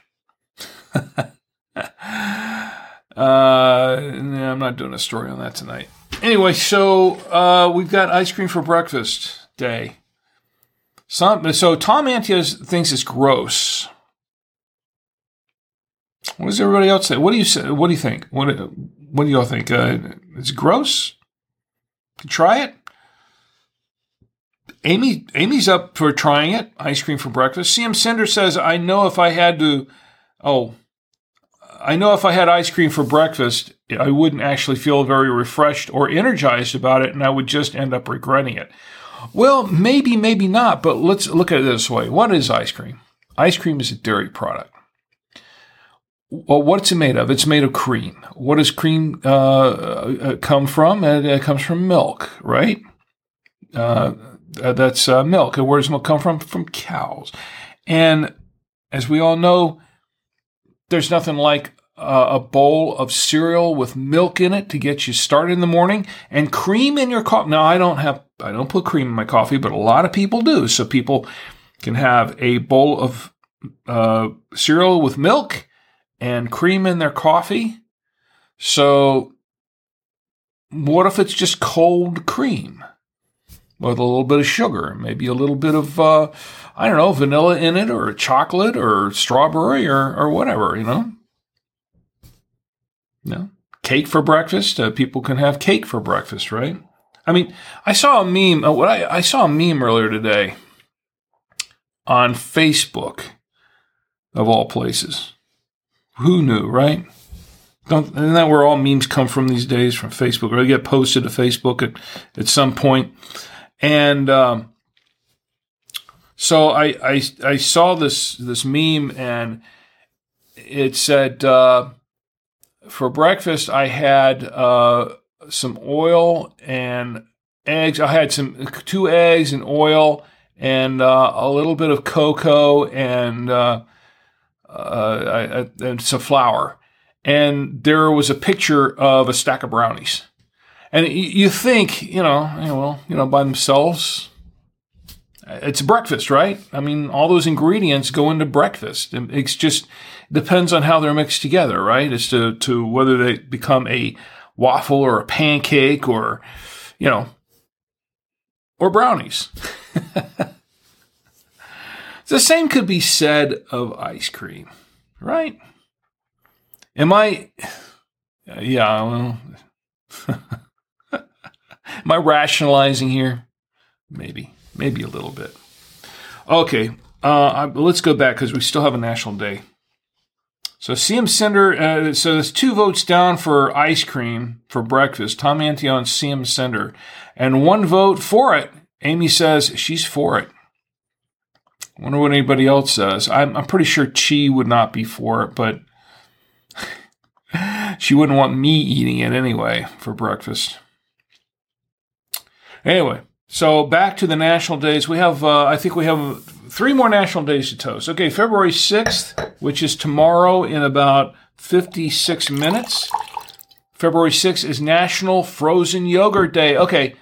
I'm not doing a story on that tonight. Anyway, so we've got ice cream for breakfast day. So Tom Antias thinks it's gross. What does everybody else say? What do you say? What do you think? What do y'all think? It's gross? Try it. Amy's up for trying it. Ice cream for breakfast. CM Cinder says, I know if I had ice cream for breakfast, I wouldn't actually feel very refreshed or energized about it, and I would just end up regretting it. Well, maybe not, but let's look at it this way. What is ice cream? Ice cream is a dairy product. Well, what's it made of? It's made of cream. What does cream come from? It comes from milk, right? That's milk. And where does milk come from? From cows. And as we all know, there's nothing like a bowl of cereal with milk in it to get you started in the morning, and cream in your coffee. Now, I don't put cream in my coffee, but a lot of people do. So people can have a bowl of cereal with milk and cream in their coffee. So what if it's just cold cream with a little bit of sugar, maybe a little bit of, vanilla in it, or chocolate, or strawberry, or whatever, Cake for breakfast. People can have cake for breakfast, right? I mean, I saw a meme. I saw a meme earlier today on Facebook, of all places. Who knew, right? Isn't that where all memes come from these days? From Facebook, or they get posted to Facebook at some point. And so I saw this meme, and it said, for breakfast I had some oil and eggs. I had 2 eggs and oil and a little bit of cocoa and some flour. And there was a picture of a stack of brownies. And you think, by themselves, it's breakfast, right? I mean, all those ingredients go into breakfast. It's just depends on how they're mixed together, right? As to whether they become a waffle or a pancake or brownies. The same could be said of ice cream, right? Am I rationalizing here? Maybe a little bit. Okay, let's go back because we still have a national day. So CM Sender, so there's 2 votes down for ice cream for breakfast. Tom Antio and CM Sender. And 1 vote for it. Amy says she's for it. I wonder what anybody else says. I'm pretty sure Chi would not be for it, but she wouldn't want me eating it anyway for breakfast. Anyway, so back to the national days. We have, I think we have 3 more national days to toast. Okay, February 6th, which is tomorrow in about 56 minutes. February 6th is National Frozen Yogurt Day. Okay,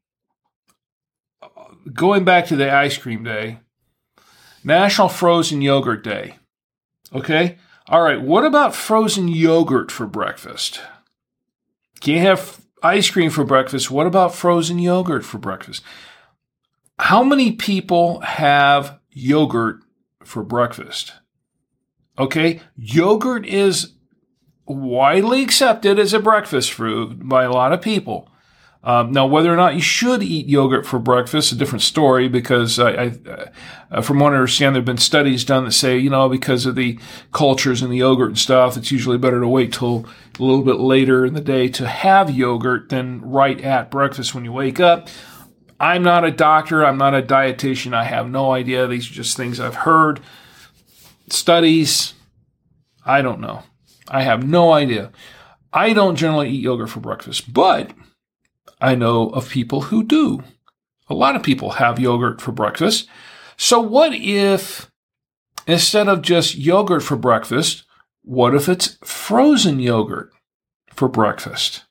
going back to the ice cream day, National Frozen Yogurt Day. Okay, all right, what about frozen yogurt for breakfast? Can't have ice cream for breakfast. What about frozen yogurt for breakfast? How many people have yogurt for breakfast? Okay, yogurt is widely accepted as a breakfast food by a lot of people. Now, whether or not you should eat yogurt for breakfast is a different story, because from what I understand, there have been studies done that say, because of the cultures in the yogurt and stuff, it's usually better to wait till a little bit later in the day to have yogurt than right at breakfast when you wake up. I'm not a doctor. I'm not a dietitian. I have no idea. These are just things I've heard. Studies. I don't know. I have no idea. I don't generally eat yogurt for breakfast, but I know of people who do. A lot of people have yogurt for breakfast. So what if, instead of just yogurt for breakfast, what if it's frozen yogurt for breakfast?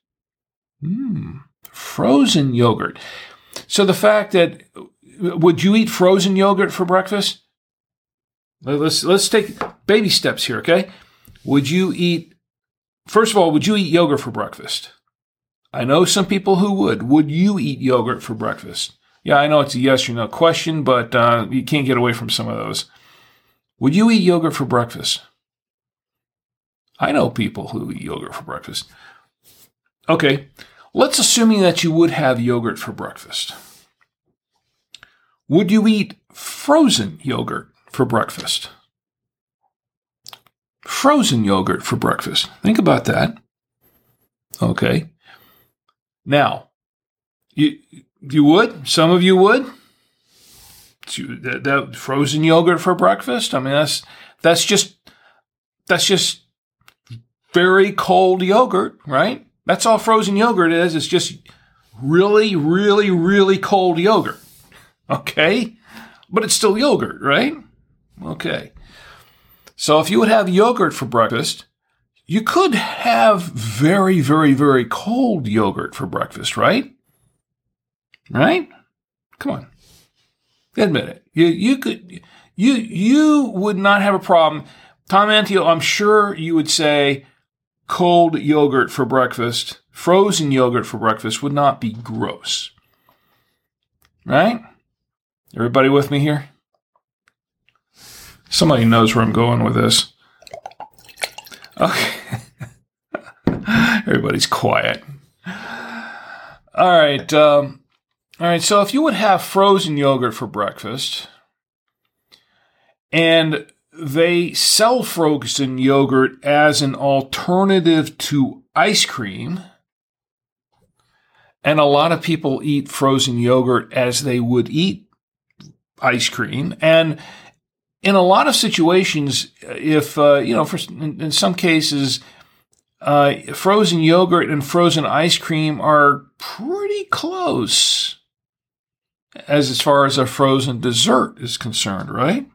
Frozen yogurt. So the fact that, would you eat frozen yogurt for breakfast? Let's take baby steps here, okay? First of all, would you eat yogurt for breakfast? I know some people who would. Would you eat yogurt for breakfast? Yeah, I know it's a yes or no question, but you can't get away from some of those. Would you eat yogurt for breakfast? I know people who eat yogurt for breakfast. Okay, let's assume that you would have yogurt for breakfast. Would you eat frozen yogurt for breakfast? Frozen yogurt for breakfast. Think about that. Okay. Now, you would? Some of you would? That frozen yogurt for breakfast? I mean, that's just very cold yogurt, right? That's all frozen yogurt is. It's just really, really, really cold yogurt. Okay? But it's still yogurt, right? Okay. So if you would have yogurt for breakfast, you could have very, very, very cold yogurt for breakfast, right? Right? Come on. Admit it. You would not have a problem. Tom Antio, I'm sure you would say, cold yogurt for breakfast, frozen yogurt for breakfast would not be gross. Right? Everybody with me here? Somebody knows where I'm going with this. Okay. Everybody's quiet. All right. So if you would have frozen yogurt for breakfast, and they sell frozen yogurt as an alternative to ice cream, and a lot of people eat frozen yogurt as they would eat ice cream. And in a lot of situations, if, in some cases, frozen yogurt and frozen ice cream are pretty close as far as a frozen dessert is concerned, right?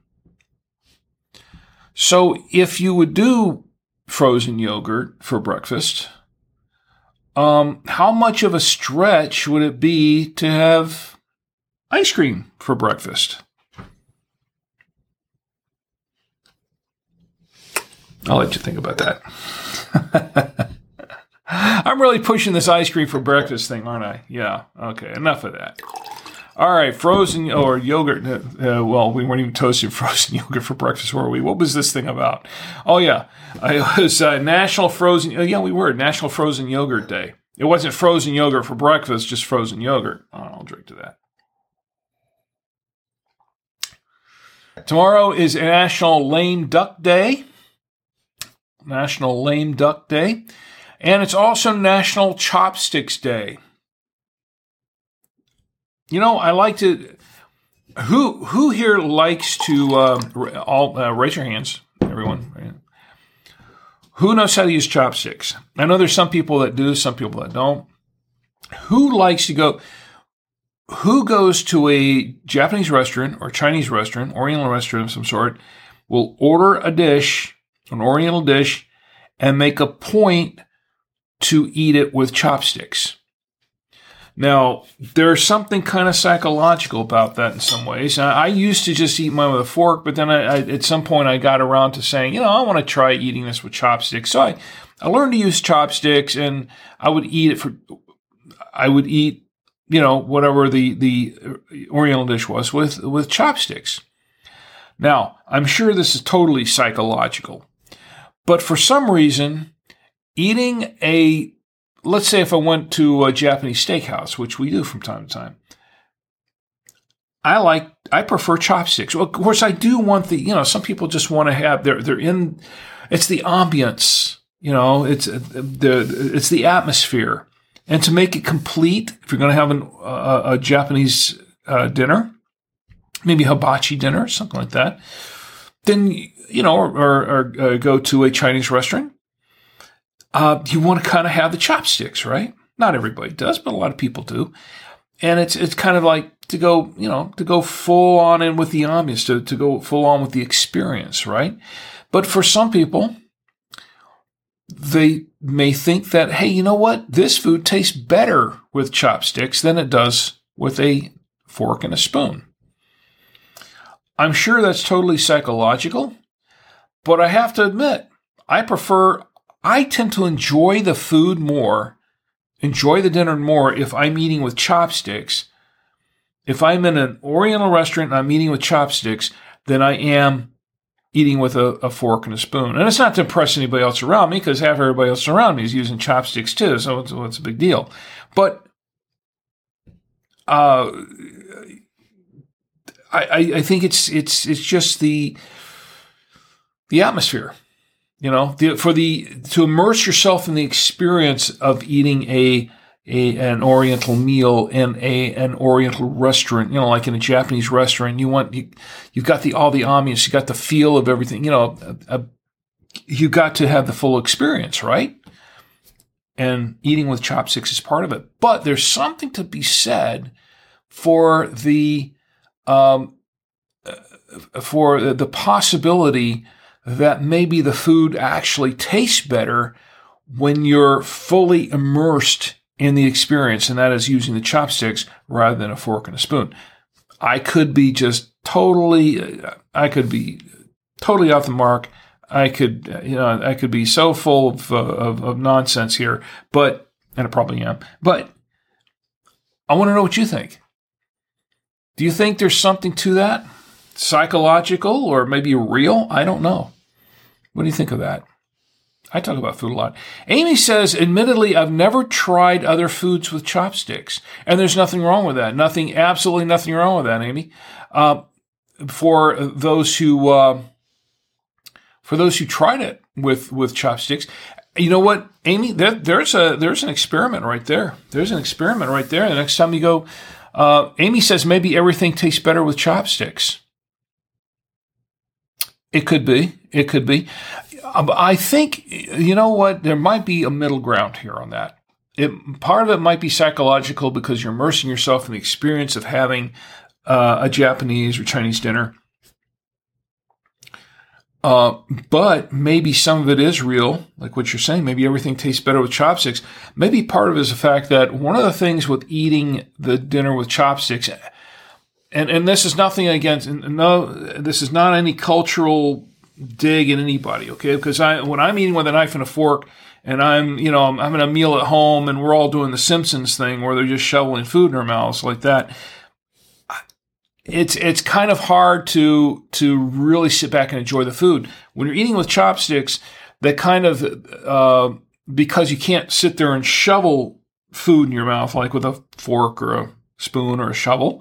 So if you would do frozen yogurt for breakfast, how much of a stretch would it be to have ice cream for breakfast? I'll let you think about that. I'm really pushing this ice cream for breakfast thing, aren't I? Yeah. Okay. Enough of that. All right. Frozen or yogurt. Well, we weren't even toasting frozen yogurt for breakfast, were we? What was this thing about? Oh, yeah. It was National Frozen. Yeah, we were. National Frozen Yogurt Day. It wasn't frozen yogurt for breakfast, just frozen yogurt. Oh, I'll drink to that. Tomorrow is National Lame Duck Day. National Lame Duck Day. And it's also National Chopsticks Day. You know, I like to... Who here likes to... raise your hands, everyone. Who knows how to use chopsticks? I know there's some people that do, some people that don't. Who likes to go... Who goes to a Japanese restaurant or Chinese restaurant, Oriental restaurant of some sort, will order a dish, an Oriental dish, and make a point to eat it with chopsticks? Now, there's something kind of psychological about that in some ways. I used to just eat mine with a fork, but then I at some point I got around to saying, I want to try eating this with chopsticks. So I learned to use chopsticks, and I would eat whatever the Oriental dish was with chopsticks. Now, I'm sure this is totally psychological, but for some reason, let's say if I went to a Japanese steakhouse, which we do from time to time, I prefer chopsticks. Well, of course, I do want some people just want to have, it's the ambience, it's the atmosphere. And to make it complete, if you're going to have a Japanese dinner, maybe hibachi dinner, something like that, then, or go to a Chinese restaurant, you want to kind of have the chopsticks, right? Not everybody does, but a lot of people do. And it's kind of like to go full on in with the ambience, to go full on with the experience, right? But for some people, they may think that, hey, you know what? This food tastes better with chopsticks than it does with a fork and a spoon. I'm sure that's totally psychological, but I have to admit, I tend to enjoy the food more, enjoy the dinner more if I'm eating with chopsticks. If I'm in an Oriental restaurant and I'm eating with chopsticks, than I am eating with a fork and a spoon. And it's not to impress anybody else around me, because half everybody else around me is using chopsticks too, so it's a big deal. But I think it's just the atmosphere, to immerse yourself in the experience of eating an Oriental meal in an Oriental restaurant, like in a Japanese restaurant. You've got all the ambiance, you got the feel of everything, you got to have the full experience, right? And eating with chopsticks is part of it. But there's something to be said for the possibility that maybe the food actually tastes better when you're fully immersed in the experience, and that is using the chopsticks rather than a fork and a spoon. I could be totally off the mark. I could, I could be so full of nonsense here, and I probably am, but I want to know what you think. Do you think there's something to that? Psychological or maybe real? I don't know. What do you think of that? I talk about food a lot. Amy says, admittedly, I've never tried other foods with chopsticks. And there's nothing wrong with that. Absolutely nothing wrong with that, Amy. For those who tried it with chopsticks, you know what, Amy? There's an experiment right there. There's an experiment right there. The next time you go, Amy says maybe everything tastes better with chopsticks. It could be. It could be. I think, you know what, there might be a middle ground here on that. Part of it might be psychological because you're immersing yourself in the experience of having a Japanese or Chinese dinner. But maybe some of it is real, like what you're saying. Maybe everything tastes better with chopsticks. Maybe part of it is the fact that one of the things with eating the dinner with chopsticks, and this is nothing against, no, this is not any cultural dig at anybody, okay? Because when I'm eating with a knife and a fork, and I'm having a meal at home, and we're all doing the Simpsons thing where they're just shoveling food in our mouths like that, it's kind of hard to really sit back and enjoy the food. When you're eating with chopsticks, that kind of because you can't sit there and shovel food in your mouth like with a fork or a spoon or a shovel,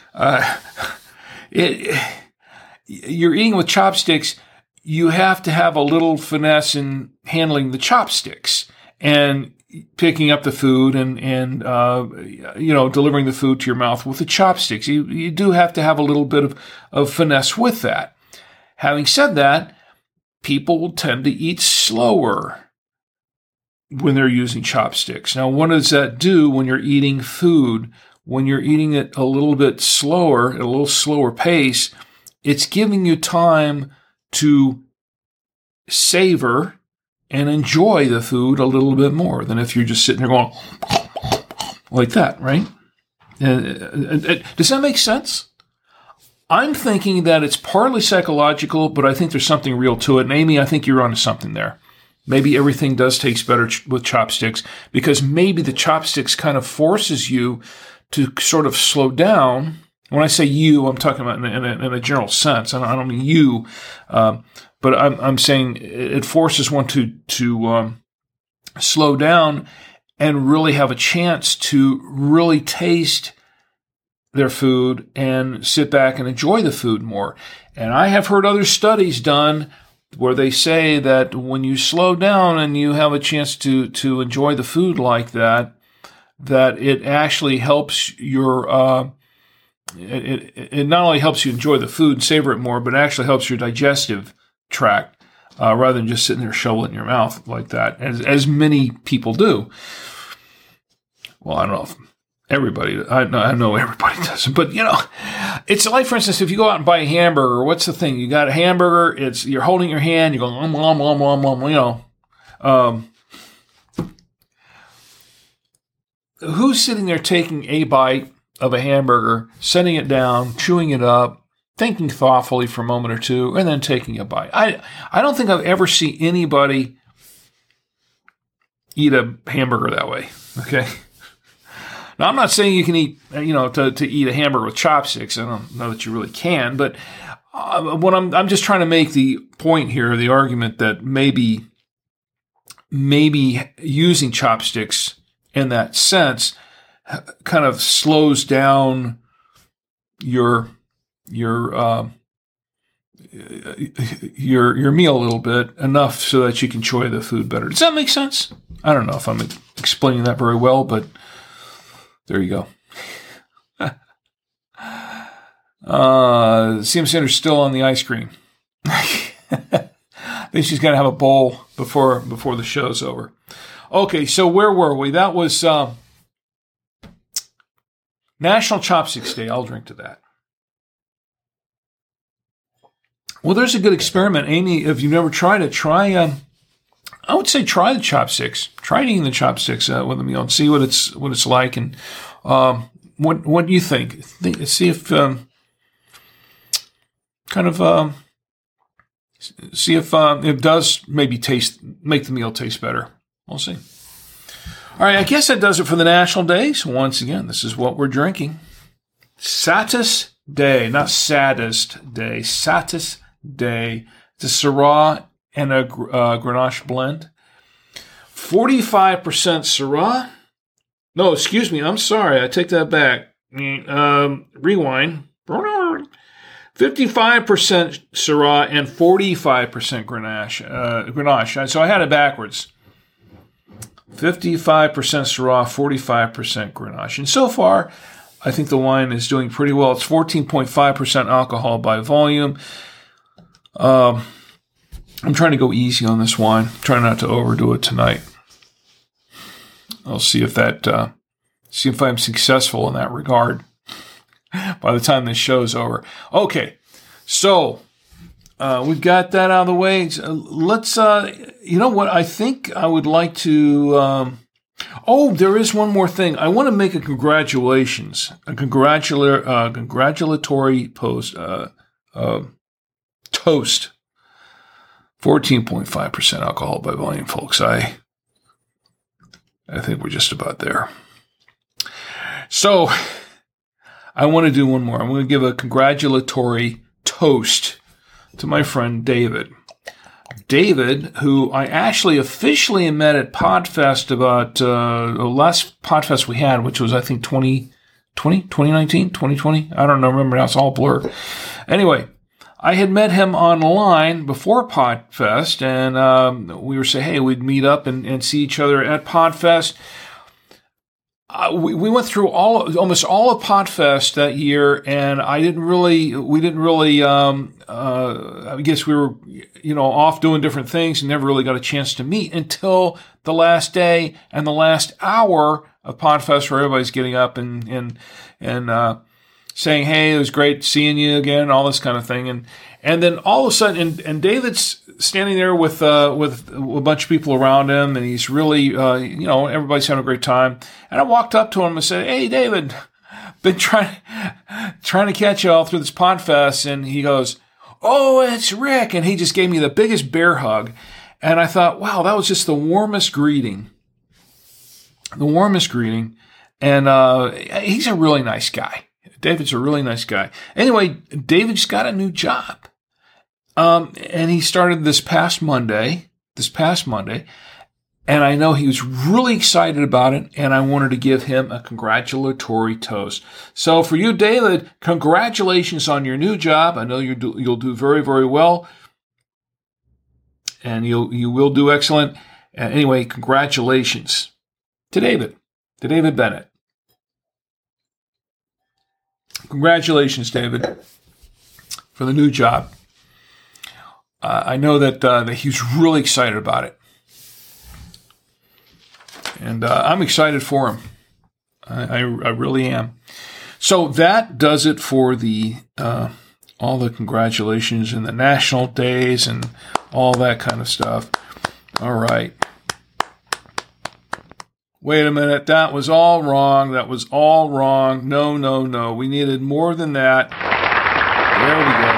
you're eating with chopsticks. You have to have a little finesse in handling the chopsticks and picking up the food and delivering the food to your mouth with the chopsticks. You do have to have a little bit of finesse with that. Having said that, people will tend to eat slower when they're using chopsticks. Now, what does that do when you're eating food? When you're eating it a little bit slower, at a little slower pace, it's giving you time to savor and enjoy the food a little bit more than if you're just sitting there going like that, right? Does that make sense? I'm thinking that it's partly psychological, but I think there's something real to it. And Amy, I think you're onto something there. Maybe everything does taste better with chopsticks because maybe the chopsticks kind of forces you to sort of slow down. When I say you, I'm talking about in a general sense. I don't mean you, but I'm saying it forces one to slow down and really have a chance to really taste their food and sit back and enjoy the food more. And I have heard other studies done where they say that when you slow down and you have a chance to enjoy the food like that, that it actually helps your it not only helps you enjoy the food and savor it more, but it actually helps your digestive tract rather than just sitting there shoveling in your mouth like that, as many people do. Well, I don't know if everybody, I know everybody doesn't, but it's like, for instance, if you go out and buy a hamburger, what's the thing? You got a hamburger, you're holding your hand, you're going, who's sitting there taking a bite of a hamburger, setting it down, chewing it up, thinking thoughtfully for a moment or two, and then taking a bite? I don't think I've ever seen anybody eat a hamburger that way, okay? Now, I'm not saying you can eat, to eat a hamburger with chopsticks. I don't know that you really can, but what I'm just trying to make the point here, the argument that maybe using chopsticks in that sense kind of slows down your meal a little bit enough so that you can enjoy the food better. Does that make sense? I don't know if I'm explaining that very well, but there you go. CM Sanders still on the ice cream. I think she's going to have a bowl before the show's over. Okay, so where were we? That was National Chopsticks Day. I'll drink to that. Well, there's a good experiment. Amy, if you've never tried it, I would say try the chopsticks. Try eating the chopsticks with a meal and see what it's like. And what do you think? See if See if it does maybe make the meal taste better. We'll see. All right, I guess that does it for the national days. Once again, this is what we're drinking. Satis Day, not saddest day. Satis Day. It's a Syrah and a Grenache blend. 45% Syrah. No, excuse me. I'm sorry. I take that back. Rewind. 55% Syrah and 45% Grenache. So I had it backwards. 55% Syrah, 45% Grenache. And so far, I think the wine is doing pretty well. It's 14.5% alcohol by volume. I'm trying to go easy on this wine. Trying not to overdo it tonight. I'll see if I'm successful in that regard by the time this show's over. Okay, so we've got that out of the way. Let's, you know what? I think I would like to. There is one more thing. I want to make a congratulatory toast. 14.5% alcohol by volume, folks. I think we're just about there. So I want to do one more. I'm going to give a congratulatory toast to my friend David. David, who I actually officially met at Podfest about the last Podfest we had, which was, I think, 2019, 2020. I don't know, remember now. It's all blur. Anyway, I had met him online before Podfest, and we were saying, hey, we'd meet up and see each other at Podfest. We went through almost all of Podfest that year, and I guess we were, off doing different things and never really got a chance to meet until the last day and the last hour of Podfest, where everybody's getting up and saying, hey, it was great seeing you again, all this kind of thing. And then all of a sudden, and David's standing there with a bunch of people around him, and he's really, everybody's having a great time. And I walked up to him and said, hey, David, been trying to catch you all through this Podfest. And he goes, oh, it's Rick. And he just gave me the biggest bear hug. And I thought, wow, that was just the warmest greeting. And he's a really nice guy. David's a really nice guy. Anyway, David just got a new job. And he started this past Monday. And I know he was really excited about it, and I wanted to give him a congratulatory toast. So for you, David, congratulations on your new job. I know you'll do very, very well, and you will do excellent. Anyway, congratulations to David Bennett. Congratulations, David, for the new job. I know that he's really excited about it. And I'm excited for him. I really am. So that does it for the all the congratulations and the national days and all that kind of stuff. All right. Wait a minute. That was all wrong. No. We needed more than that. There we go.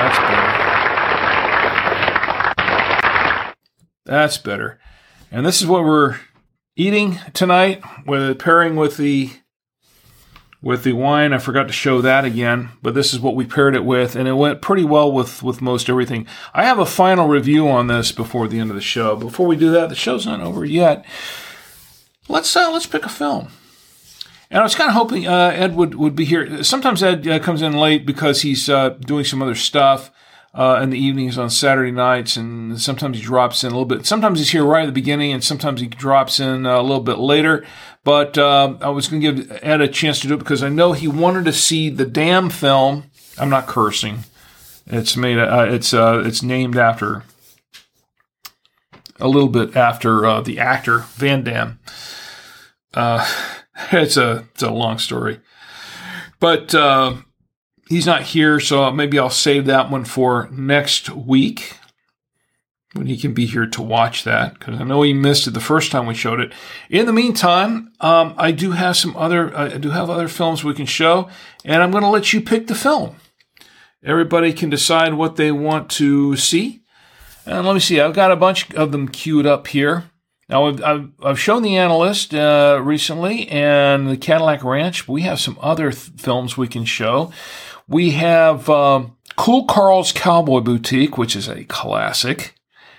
That's better. And this is what we're eating tonight, pairing with the wine. I forgot to show that again, but this is what we paired it with, and it went pretty well with most everything. I have a final review on this before the end of the show. Before we do that, the show's not over yet. Let's pick a film. And I was kind of hoping Ed would be here. Sometimes Ed comes in late because he's doing some other stuff in the evenings on Saturday nights, and sometimes he drops in a little bit. Sometimes he's here right at the beginning, and sometimes he drops in a little bit later. But I was going to give Ed a chance to do it because I know he wanted to see the Damn film. I'm not cursing. It's made. It's named after a little bit after the actor Van Damme. It's a long story, but he's not here, so maybe I'll save that one for next week when he can be here to watch that, because I know he missed it the first time we showed it. In the meantime, I do have other films we can show, and I'm going to let you pick the film. Everybody can decide what they want to see. And let me see, I've got a bunch of them queued up here. Now, I've shown The Analyst recently and The Cadillac Ranch. We have some other films we can show. We have Cool Carl's Cowboy Boutique, which is a classic,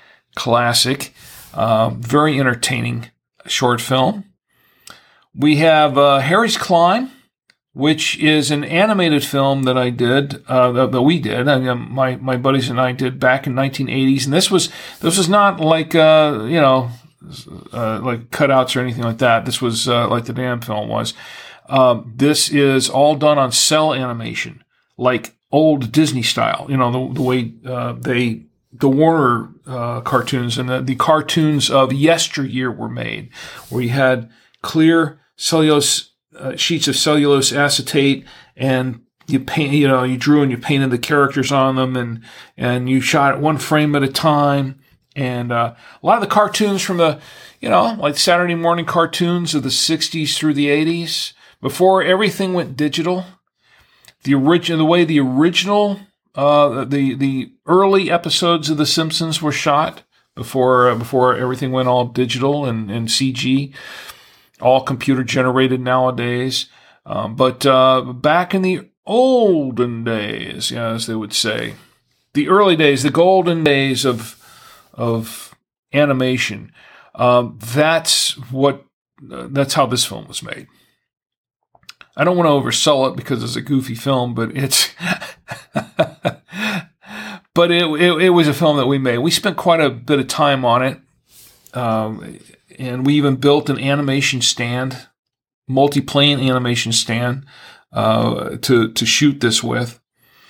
very entertaining short film. We have Harry's Climb, which is an animated film that I did, that we did. My buddies and I did back in 1980s, and this was not like like cutouts or anything like that. This was like the damn film was. This is all done on cell animation, like old Disney style. The way the Warner cartoons and the cartoons of yesteryear were made, where you had clear cellulose sheets of cellulose acetate, and you paint, you drew and you painted the characters on them, and you shot it one frame at a time. And a lot of the cartoons from the, like Saturday morning cartoons of the 60s through the 80s, before everything went digital, the early episodes of The Simpsons were shot before everything went all digital and CG. All computer generated nowadays. But back in the olden days, as they would say, the early days, the golden days of animation, that's how this film was made. I don't want to oversell it because it's a goofy film, but it's but it was a film that we made. We spent quite a bit of time on it. And we even built an animation stand, multi-plane animation stand, to shoot this with.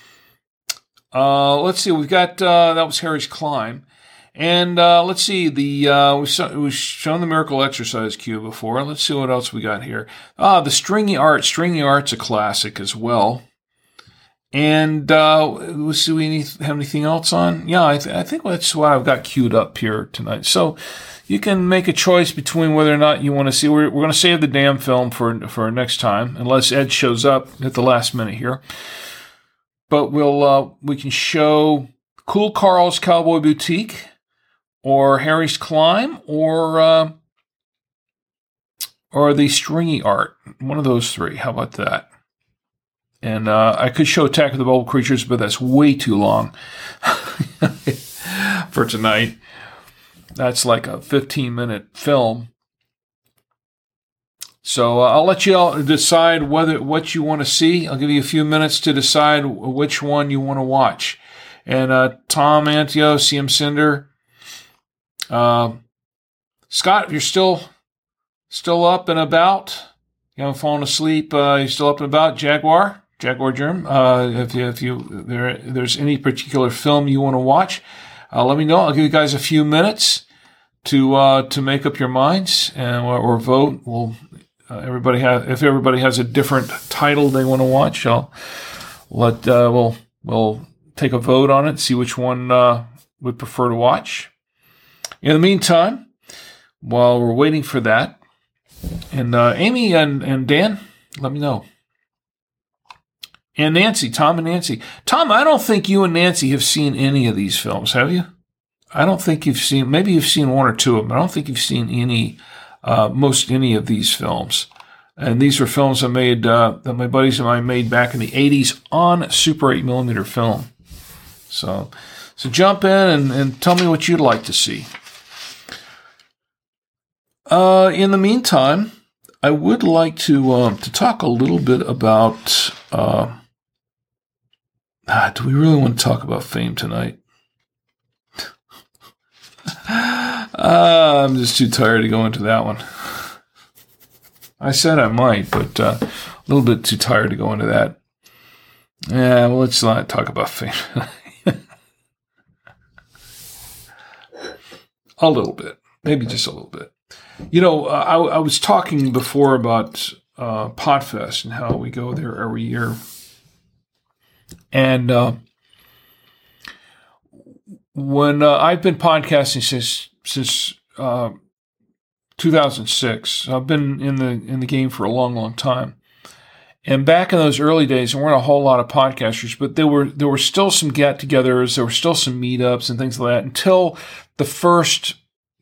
Let's see, we've got, that was Harry's Climb. And, let's see, we've shown the Miracle Exercise Cube before. Let's see what else we got here. The Stringy Art. Stringy Art's a classic as well. And, let's see, we have anything else on? Yeah, I think that's what I've got queued up here tonight. So, you can make a choice between whether or not you want to see. We're going to save the damn film for next time, unless Ed shows up at the last minute here. But we can show Cool Carl's Cowboy Boutique, or Harry's Climb, or the Stringy Art. One of those three. How about that? And I could show Attack of the Bubble Creatures, but that's way too long for tonight. That's like a 15-minute film. So I'll let you all decide what you want to see. I'll give you a few minutes to decide which one you want to watch. And Tom Antio, CM Cinder, Scott, if you're still up and about, you haven't fallen asleep, you're still up and about, Jaguar Germ, if there's any particular film you want to watch, let me know. I'll give you guys a few minutes to make up your minds or vote. If everybody has a different title they want to watch, we'll take a vote on it, see which one would prefer to watch. In the meantime, while we're waiting for that, and Amy and Dan, let me know. And Nancy, Tom and Nancy. Tom, I don't think you and Nancy have seen any of these films, have you? I don't think you've seen, maybe you've seen one or two of them, but I don't think you've seen any of these films. And these were films that my buddies and I made back in the 80s on Super 8mm film. So jump in and tell me what you'd like to see. In the meantime, I would like to talk a little bit about, do we really want to talk about Fame tonight? I'm just too tired to go into that one. I said I might, but a little bit too tired to go into that. Yeah, well, let's not talk about Fame. A little bit. Maybe just a little bit. I was talking before about Podfest and how we go there every year. And when I've been podcasting since 2006, I've been in the game for a long, long time. And back in those early days, there weren't a whole lot of podcasters, but there were still some get-togethers, there were still some meetups and things like that until the first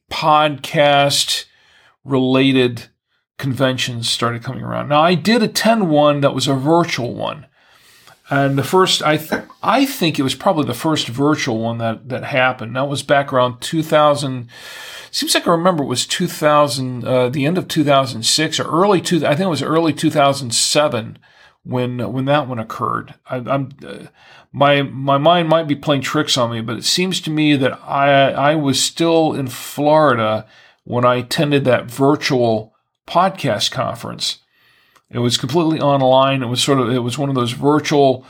podcast-related conventions started coming around. Now, I did attend one that was a virtual one. And the first, I think it was probably the first virtual one that happened. That was back around 2000. Seems like I remember it was 2000, the end of 2006 or I think it was early 2007 when that one occurred. My mind might be playing tricks on me, but it seems to me that I was still in Florida when I attended that virtual podcast conference. It was completely online. It was one of those virtual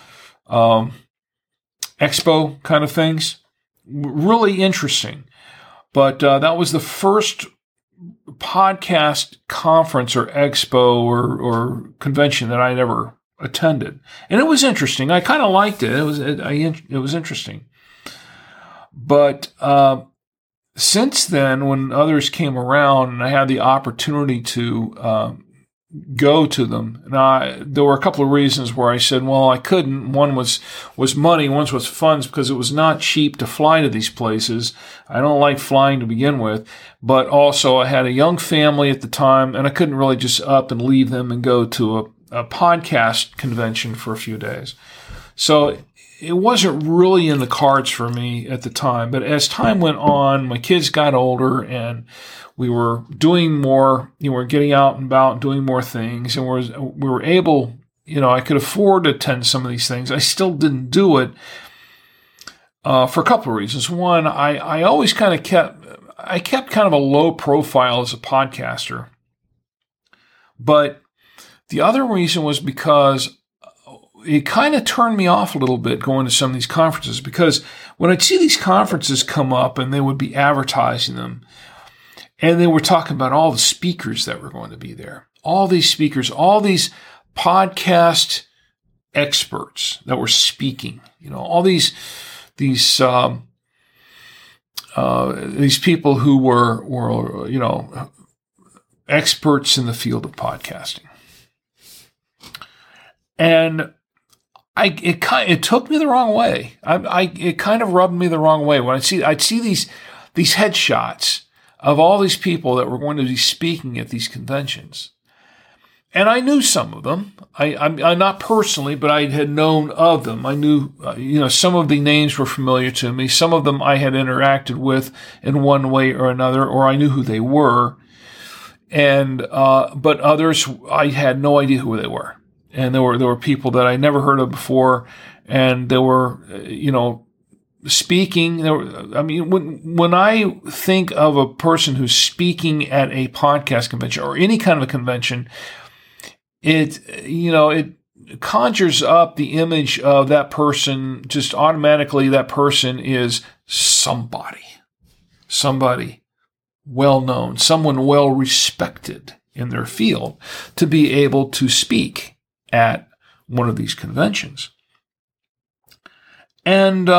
expo kind of things. Really interesting. But that was the first podcast conference or expo or convention that I'd ever attended, and it was interesting. I kind of liked it. It was interesting. But since then, when others came around and I had the opportunity to go to them, and there were a couple of reasons where I said, well, I couldn't. One was money, one was funds, because it was not cheap to fly to these places. I don't like flying to begin with, but also I had a young family at the time, and I couldn't really just up and leave them and go to a podcast convention for a few days. So it wasn't really in the cards for me at the time. But as time went on, my kids got older, and we were doing more, we're getting out and about and doing more things, and we were able, I could afford to attend some of these things. I still didn't do it for a couple of reasons. One, I always kind of kept kind of a low profile as a podcaster. But the other reason was because it kind of turned me off a little bit going to some of these conferences, because when I'd see these conferences come up and they would be advertising them, and they were talking about all the speakers that were going to be there, all these speakers, all these podcast experts that were speaking, all these people who were experts in the field of podcasting. And it took me the wrong way. It kind of rubbed me the wrong way when I'd see these headshots of all these people that were going to be speaking at these conventions. And I knew some of them. I'm not personally, but I had known of them. I knew, some of the names were familiar to me. Some of them I had interacted with in one way or another, or I knew who they were. And, but others, I had no idea who they were. And there were people that I never heard of before, and they were, speaking. When I think of a person who's speaking at a podcast convention or any kind of a convention, it conjures up the image of that person. Just automatically, that person is somebody well known, someone well respected in their field to be able to speak at one of these conventions. And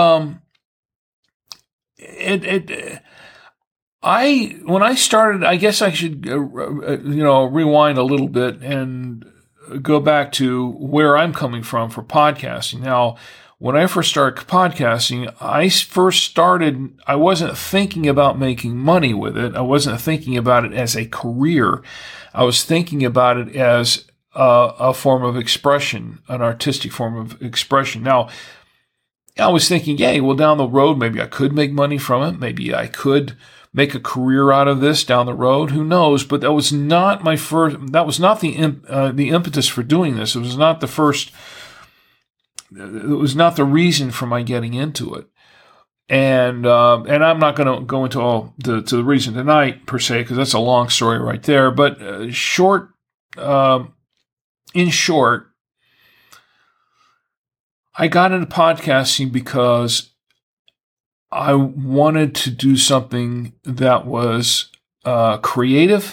when I started, I guess I should rewind a little bit and go back to where I'm coming from for podcasting. Now, when I first started podcasting, I wasn't thinking about making money with it. I wasn't thinking about it as a career. I was thinking about it as a form of expression, an artistic form of expression. Now, I was thinking, down the road, maybe I could make money from it. Maybe I could make a career out of this down the road. Who knows? But that was not the impetus for doing this. It was not the reason for my getting into it. And I'm not going to go into all to the reason tonight per se, because that's a long story right there. But in short, I got into podcasting because I wanted to do something that was creative,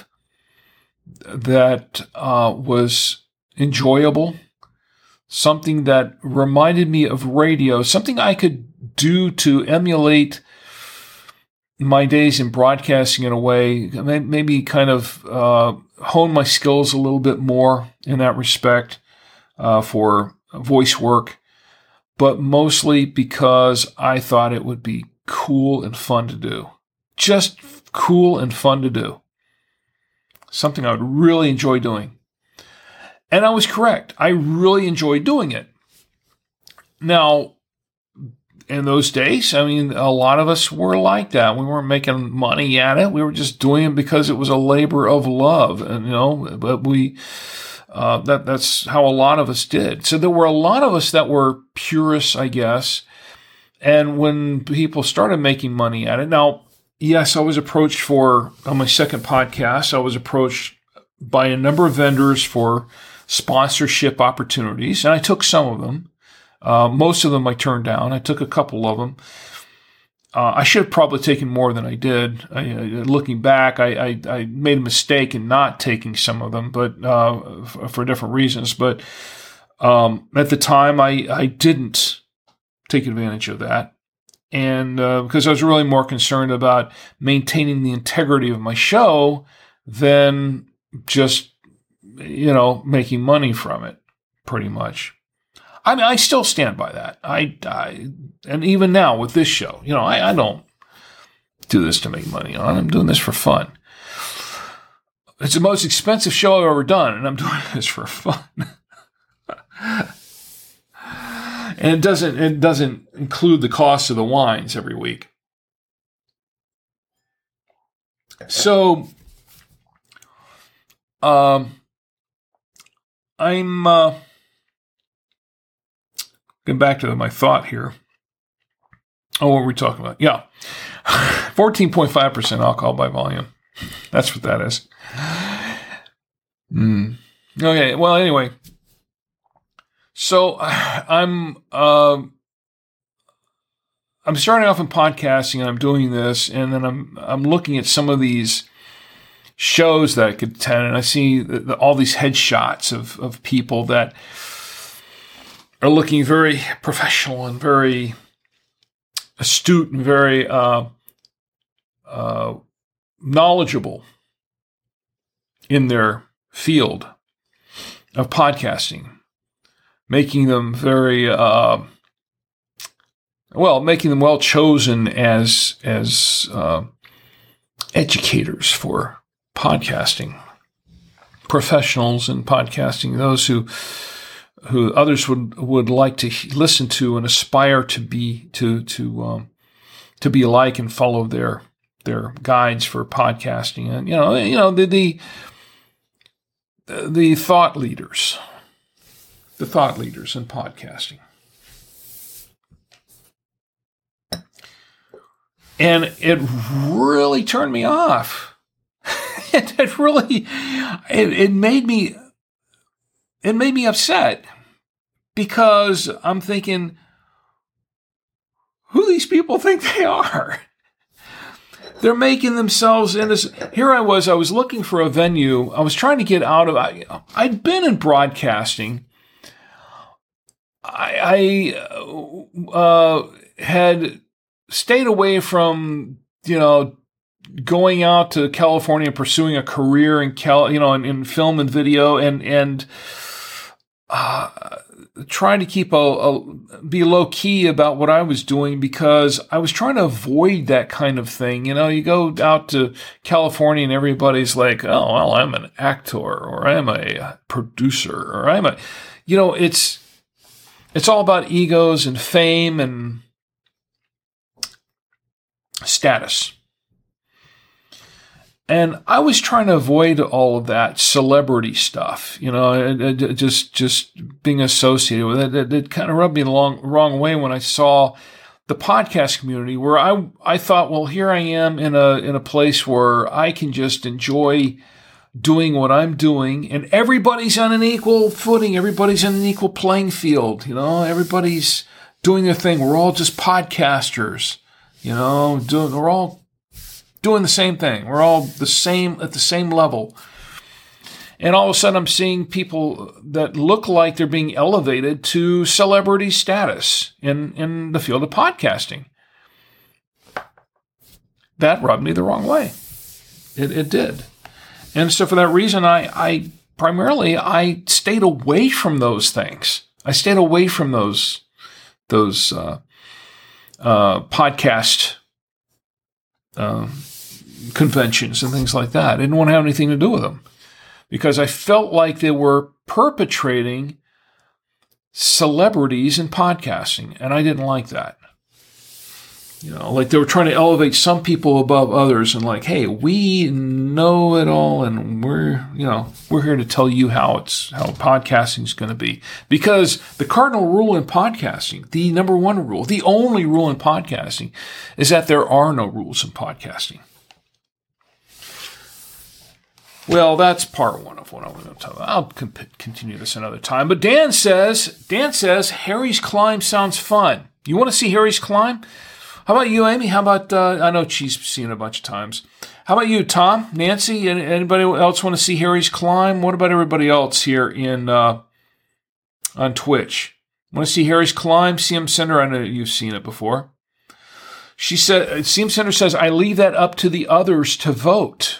that was enjoyable, something that reminded me of radio, something I could do to emulate my days in broadcasting in a way, maybe kind of hone my skills a little bit more in that respect. for voice work, but mostly because I thought it would be cool and fun to do. Just cool and fun to do. Something I would really enjoy doing. And I was correct. I really enjoyed doing it. Now, in those days, I mean, a lot of us were like that. We weren't making money at it. We were just doing it because it was a labor of love. And, but that's how a lot of us did. So there were a lot of us that were purists, I guess. And when people started making money at it, now, yes, I was approached on my second podcast, I was approached by a number of vendors for sponsorship opportunities, and I took some of them. Most of them I turned down. I took a couple of them. I should have probably taken more than I did. Looking back, I made a mistake in not taking some of them, but for different reasons. But at the time, I didn't take advantage of that. And because I was really more concerned about maintaining the integrity of my show than just, making money from it, pretty much. I mean, I still stand by that. And even now with this show, I don't do this to make money on. I'm doing this for fun. It's the most expensive show I've ever done, and I'm doing this for fun. And it doesn't include the cost of the wines every week. So, I'm getting back to my thought here. Oh, what were we talking about? Yeah. 14.5% alcohol by volume. That's what that is. Okay. Well, anyway. So I'm starting off in podcasting, and I'm doing this, and then I'm looking at some of these shows that I could attend, and I see all these headshots of people that are looking very professional and very astute and very knowledgeable in their field of podcasting, making them very making them well chosen as educators for podcasting, professionals in podcasting, those who others would like to listen to and aspire to be like and follow their guides for podcasting, and the thought leaders, in podcasting. And it really turned me off. It made me upset, because I'm thinking, who do these people think they are? They're making themselves into. Here I was looking for a venue. I was trying to get out of. I'd been in broadcasting. I had stayed away from, going out to California and pursuing a career in in film and video, and trying to keep be low key about what I was doing, because I was trying to avoid that kind of thing. You go out to California and everybody's like, oh, well, I'm an actor, or I'm a producer, or I'm a, it's all about egos and fame and status. And I was trying to avoid all of that celebrity stuff, just being associated with it. It kind of rubbed me the wrong way when I saw the podcast community, where I thought, well, here I am in a place where I can just enjoy doing what I'm doing, and everybody's on an equal footing. Everybody's on an equal playing field. Everybody's doing their thing. We're all just podcasters. We're all doing the same thing. We're all at the same level. And all of a sudden I'm seeing people that look like they're being elevated to celebrity status in the field of podcasting. That rubbed me the wrong way. It did. And so for that reason, I primarily I stayed away from those things. I stayed away from those podcast conventions and things like that. I didn't want to have anything to do with them because I felt like they were perpetrating celebrities in podcasting, and I didn't like that. Like they were trying to elevate some people above others and like, hey, we know it all and we're here to tell you how podcasting is going to be. Because the cardinal rule in podcasting, the number one rule, the only rule in podcasting is that there are no rules in podcasting. Well, that's part one of what I want to tell you. I'll continue this another time. But Dan says, Harry's Climb sounds fun. You want to see Harry's Climb? How about you, Amy? How about, I know she's seen it a bunch of times. How about you, Tom, Nancy? Anybody else want to see Harry's Climb? What about everybody else here on Twitch? Want to see Harry's Climb? CM Cinder, I know you've seen it before. She said, CM Cinder says, I leave that up to the others to vote.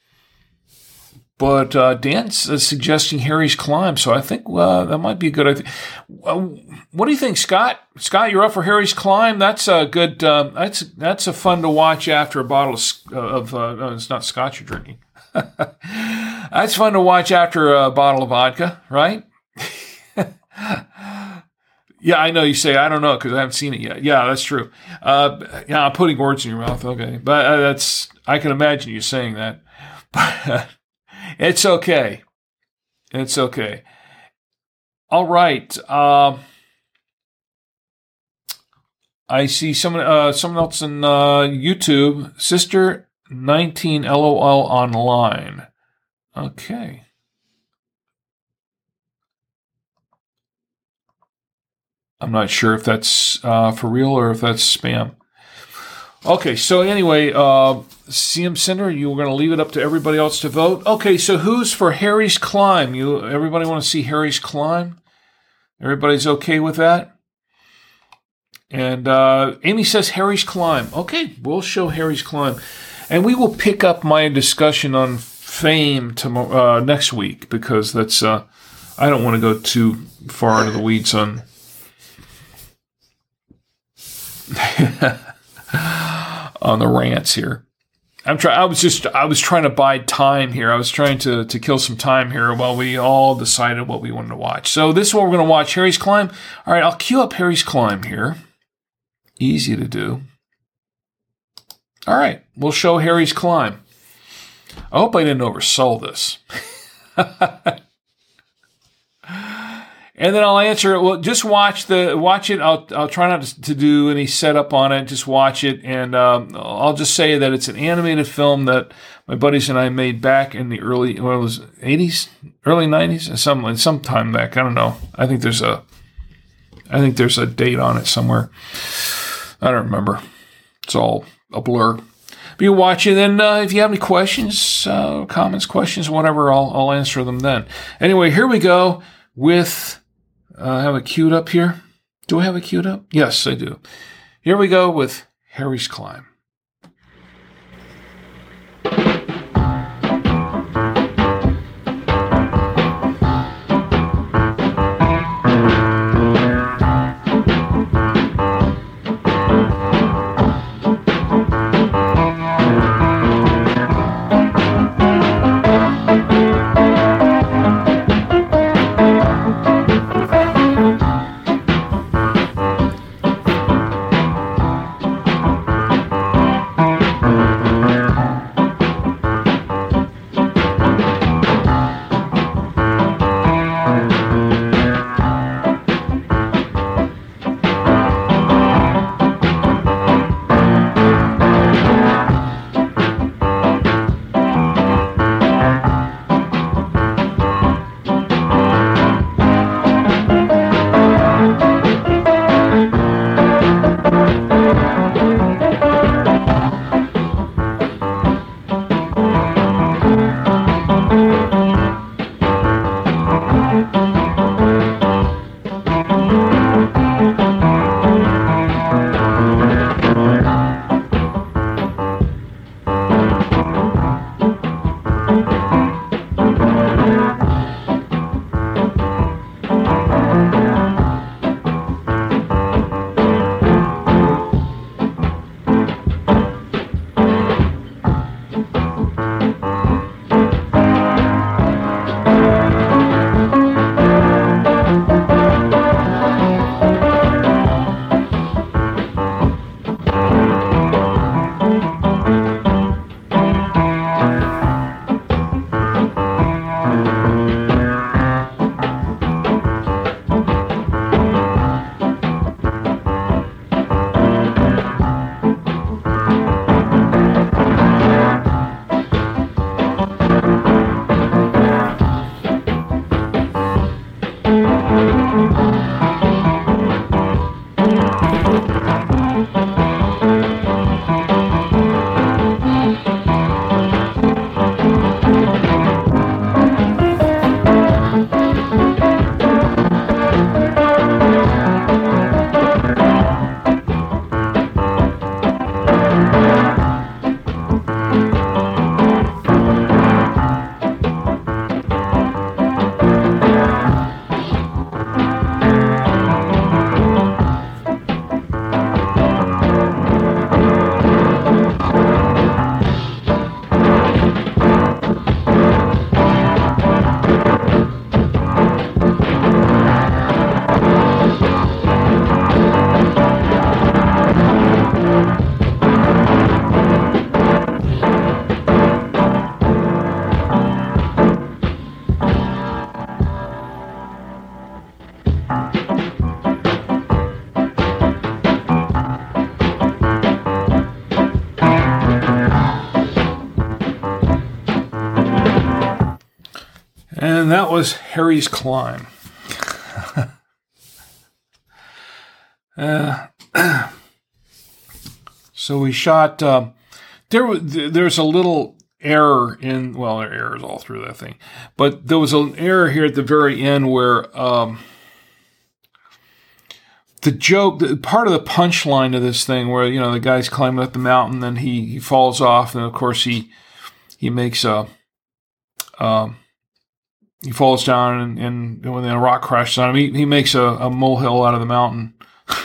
But Dan's suggesting Harry's Climb, so I think that might be a good idea. What do you think, Scott? Scott, you're up for Harry's Climb. That's a good. That's a fun to watch after a bottle of. No, it's not Scotch you're drinking. That's fun to watch after a bottle of vodka, right? Yeah, I know you say I don't know because I haven't seen it yet. Yeah, that's true. Yeah, I'm putting words in your mouth. Okay, but I can imagine you saying that. But it's okay. It's okay. All right. I see someone else in YouTube. Sister 19 LOL online. Okay. I'm not sure if that's for real or if that's spam. Okay, so anyway, CM Cinder, you were going to leave it up to everybody else to vote. Okay, so who's for Harry's Climb? Everybody want to see Harry's Climb? Everybody's okay with that? And Amy says Harry's Climb. Okay, we'll show Harry's Climb. And we will pick up my discussion on Fame next week because that's I don't want to go too far into the weeds on on the rants here. I was trying to buy time here. I was trying to kill some time here while we all decided what we wanted to watch. So this is what we're going to watch, Harry's Climb. All right, I'll cue up Harry's Climb here. Easy to do. All right, we'll show Harry's Climb. I hope I didn't oversell this. And then I'll answer it. Well, just watch it. I'll try not to do any setup on it. Just watch it, and I'll just say that it's an animated film that my buddies and I made back in the early 80s, early 90s, sometime back. I don't know. I think there's a date on it somewhere. I don't remember. It's all a blur. But you watch it, and if you have any questions, comments, questions, whatever, I'll answer them then. Anyway, here we go with. I have it queued up here. Do I have it queued up? Yes, I do. Here we go with Harry's Climb. And that was Harry's Climb. So we shot. There's a little error in. Well, there are errors all through that thing, but there was an error here at the very end where the joke, part of the punchline of this thing, where the guy's climbing up the mountain, then he falls off, and of course he makes a. He falls down, and when the rock crashes on him, he makes a molehill out of the mountain.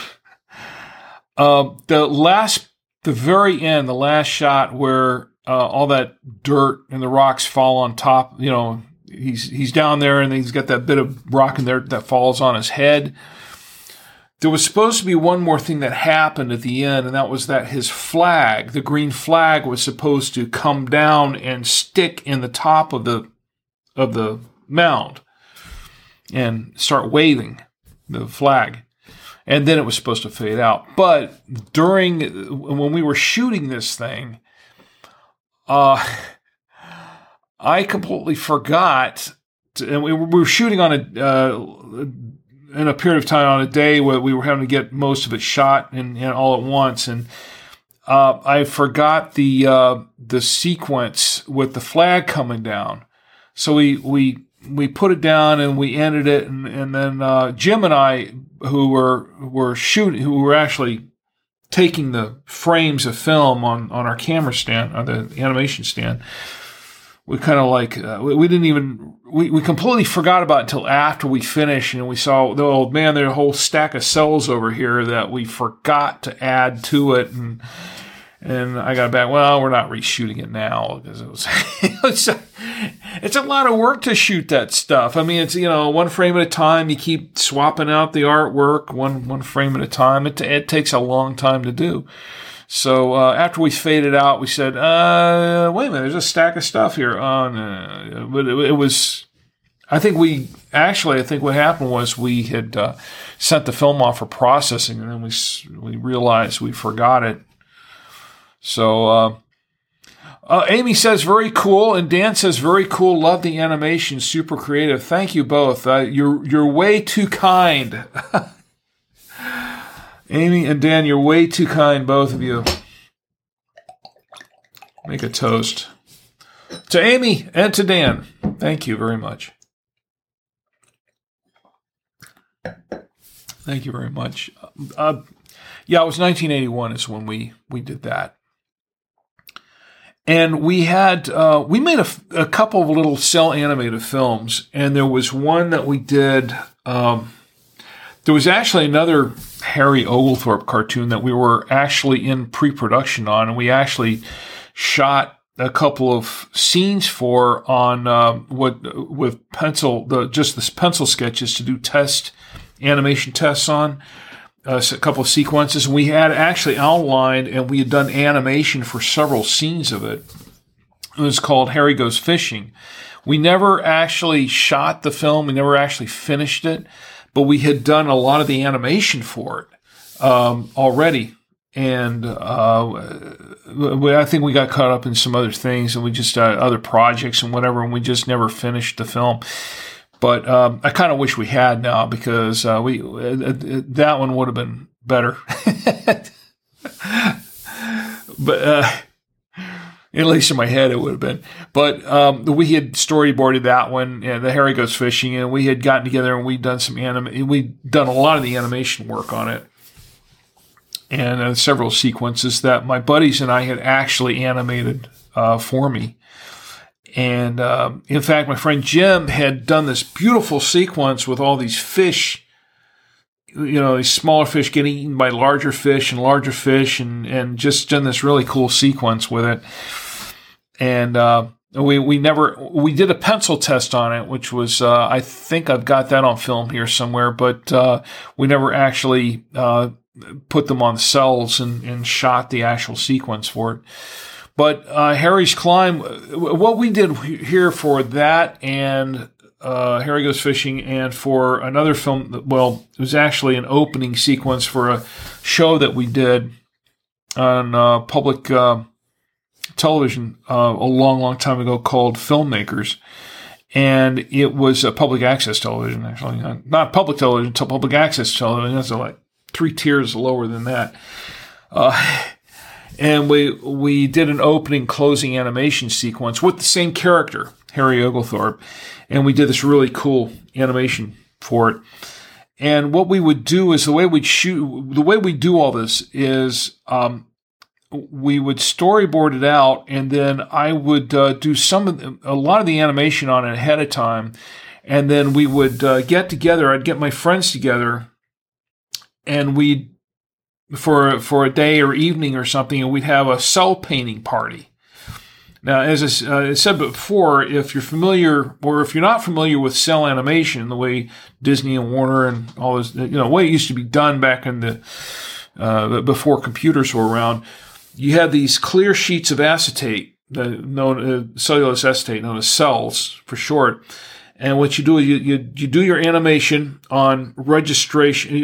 The very end, the last shot where all that dirt and the rocks fall on top, he's down there and he's got that bit of rock in there that falls on his head. There was supposed to be one more thing that happened at the end, and that was that his flag, the green flag, was supposed to come down and stick in the top of the mound and start waving the flag. And then it was supposed to fade out. But when we were shooting this thing, I completely forgot. And we were shooting on in a period of time on a day where we were having to get most of it shot and all at once. And I forgot the sequence with the flag coming down. So we put it down and we ended it, and then Jim and I, who were actually taking the frames of film on our camera stand, on the animation stand, we kind of we completely forgot about it until after we finished, and we saw, there's a whole stack of cells over here that we forgot to add to it, and I got back, well, we're not reshooting it now because it's a lot of work to shoot that stuff. I mean, it's, one frame at a time. You keep swapping out the artwork one frame at a time. It takes a long time to do. So after we faded out, we said, wait a minute, there's a stack of stuff here. Oh, no. But it was, I think what happened was we had sent the film off for processing, and then we realized we forgot it. So, Amy says, very cool. And Dan says, very cool. Love the animation. Super creative. Thank you both. You're way too kind. Amy and Dan, you're way too kind, both of you. Make a toast. To Amy and to Dan. Thank you very much. Thank you very much. It was 1981 is when we did that. And we made a couple of little cell animated films, and there was one that we did. There was actually another Harry Oglethorpe cartoon that we were actually in pre-production on, and we actually shot a couple of scenes for on with pencil, just the pencil sketches to do animation tests on. A couple of sequences, and we had actually outlined, and we had done animation for several scenes of it. It was called Harry Goes Fishing. We never actually shot the film. We never actually finished it, but we had done a lot of the animation for it already. And I think we got caught up in some other things, and we just other projects and whatever, and we just never finished the film. But I kind of wish we had now, because that one would have been better. But at least in my head it would have been. But we had storyboarded that one, the Harry Goes Fishing, and we had gotten together and we'd done we'd done a lot of the animation work on it, and several sequences that my buddies and I had actually animated for me. And in fact, my friend Jim had done this beautiful sequence with all these fish, these smaller fish getting eaten by larger fish, and just done this really cool sequence with it. And we did a pencil test on it, which was, I think I've got that on film here somewhere, but we never actually put them on cells and shot the actual sequence for it. But Harry's Climb, what we did here for that and Harry Goes Fishing, and for another film, it was actually an opening sequence for a show that we did on public television a long, long time ago called Filmmakers. And it was a public access television, actually. Not public television, until public access television. That's like 3 tiers lower than that. And we did an opening closing animation sequence with the same character, Harry Oglethorpe. And we did this really cool animation for it. And what we would do is the way we do all this is we would storyboard it out, and then I would do a lot of the animation on it ahead of time, and then we would get together. I'd get my friends together, and we'd for a day or evening or something, and we'd have a cell painting party. Now, as I said before, if you're familiar or if you're not familiar with cell animation, the way Disney and Warner and all this, the way it used to be done back in the before computers were around. You had these clear sheets of acetate, cellulose acetate, known as cells for short. And what you do is you do your animation on registration.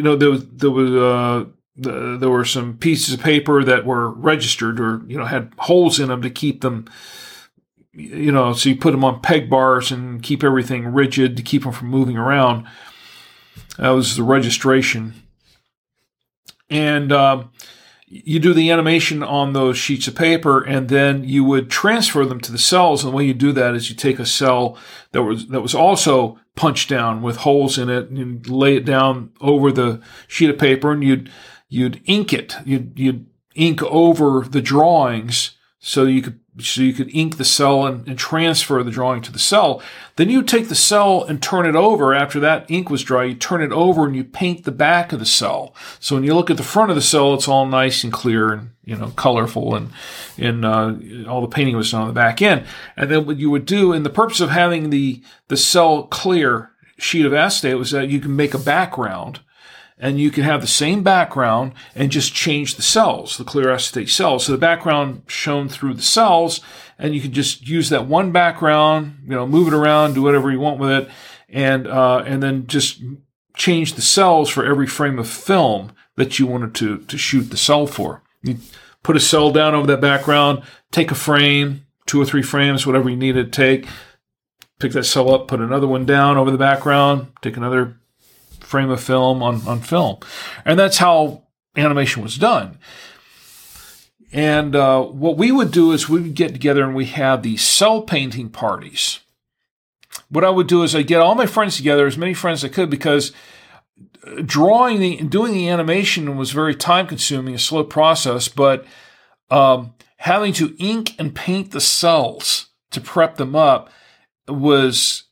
There were some pieces of paper that were registered or had holes in them to keep them. So you put them on peg bars and keep everything rigid to keep them from moving around. That was the registration, and you do the animation on those sheets of paper, and then you would transfer them to the cells. And the way you do that is you take a cell that was also punched down with holes in it, and you lay it down over the sheet of paper, and you'd ink it. You'd ink over the drawings so you could ink the cell and transfer the drawing to the cell. Then you take the cell and turn it over. After that ink was dry, you turn it over and you paint the back of the cell. So when you look at the front of the cell, it's all nice and clear and colorful, and all the painting was done on the back end. And then what you would do, and the purpose of having the cell clear sheet of acetate was that you can make a background. And you can have the same background and just change the cells, the clear acetate cells. So the background shown through the cells, and you can just use that one background, move it around, do whatever you want with it, and then just change the cells for every frame of film that you wanted to shoot the cell for. You put a cell down over that background, take a frame, 2 or 3 frames, whatever you needed to take, pick that cell up, put another one down over the background, take another frame of film on film. And that's how animation was done. And what we would do is we would get together and we have these cell painting parties. What I would do is I'd get all my friends together, as many friends as I could, because doing the animation was very time consuming, a slow process, but having to ink and paint the cells to prep them up was,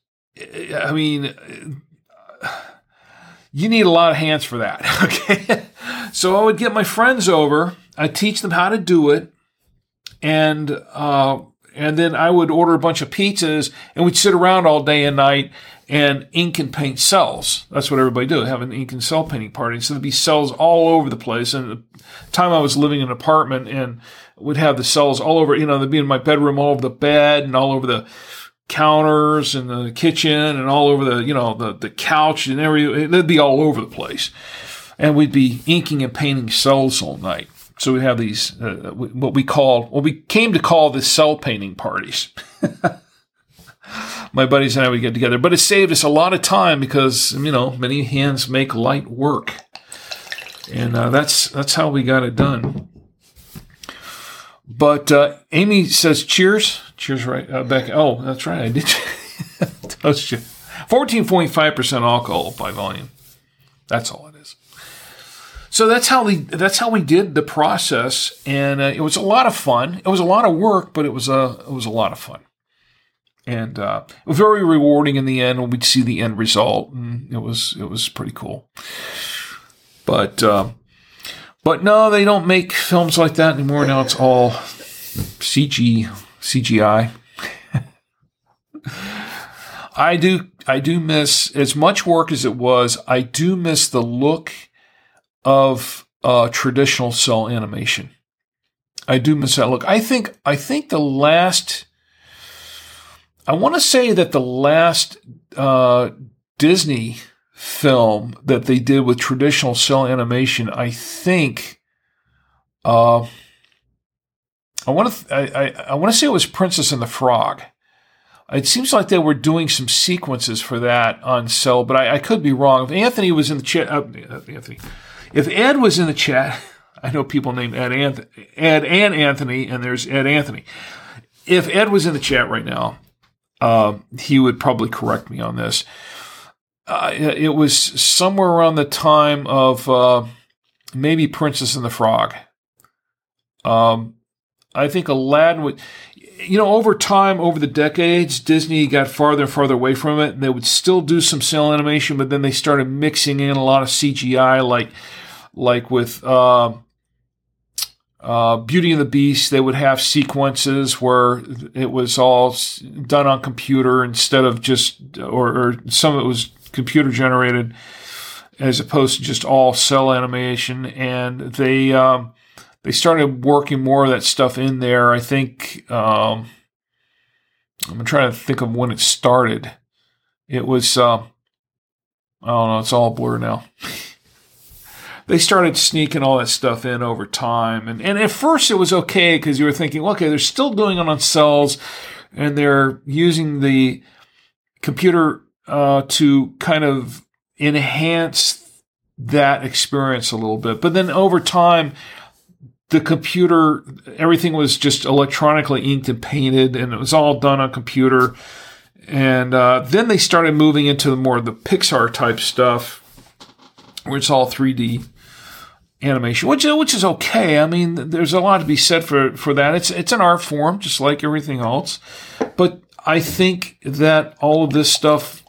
you need a lot of hands for that, okay? So I would get my friends over, I'd teach them how to do it, and then I would order a bunch of pizzas, and we'd sit around all day and night and ink and paint cells. That's what everybody do, have an ink and cell painting party. So there'd be cells all over the place. And at the time I was living in an apartment, and would have the cells all over, they'd be in my bedroom, all over the bed, and all over the counters and the kitchen and all over the couch and everything. They'd be all over the place. And we'd be inking and painting cells all night. So we'd have these, what we came to call the cell painting parties. My buddies and I would get together. But it saved us a lot of time because, many hands make light work. And that's how we got it done. But Amy says, cheers. Cheers, right, Beck. Oh, that's right. I did. Toast you. 14.5% alcohol by volume. That's all it is. So that's how we did the process, and it was a lot of fun. It was a lot of work, but it was a lot of fun, and very rewarding in the end when we'd see the end result. And it was pretty cool. But no, they don't make films like that anymore. Now it's all CGI. I do miss, as much work as it was, I do miss the look of traditional cell animation. I do miss that look. I think the last, I want to say that the last Disney film that they did with traditional cell animation, I think, I want to say it was Princess and the Frog. It seems like they were doing some sequences for that on Cell, but I could be wrong. If Anthony was in the chat, if Ed was in the chat, I know people named Ed and Anthony, and there's Ed Anthony. If Ed was in the chat right now, he would probably correct me on this. It was somewhere around the time of maybe Princess and the Frog. I think Aladdin would, over time, over the decades, Disney got farther and farther away from it. And they would still do some cell animation, but then they started mixing in a lot of CGI, like with Beauty and the Beast. They would have sequences where it was all done on computer instead of just, or some of it was computer generated as opposed to just all cell animation. And they started working more of that stuff in there. I think, I'm trying to think of when it started. It was, I don't know, it's all a blur now. They started sneaking all that stuff in over time. And at first it was okay because you were thinking, okay, they're still doing it on cells and they're using the computer to kind of enhance that experience a little bit. But then over time, the computer, everything was just electronically inked and painted, and it was all done on computer. And then they started moving into the Pixar type stuff, where it's all 3D animation, which is okay. I mean, there's a lot to be said for that. It's an art form, just like everything else. But I think that all of this stuff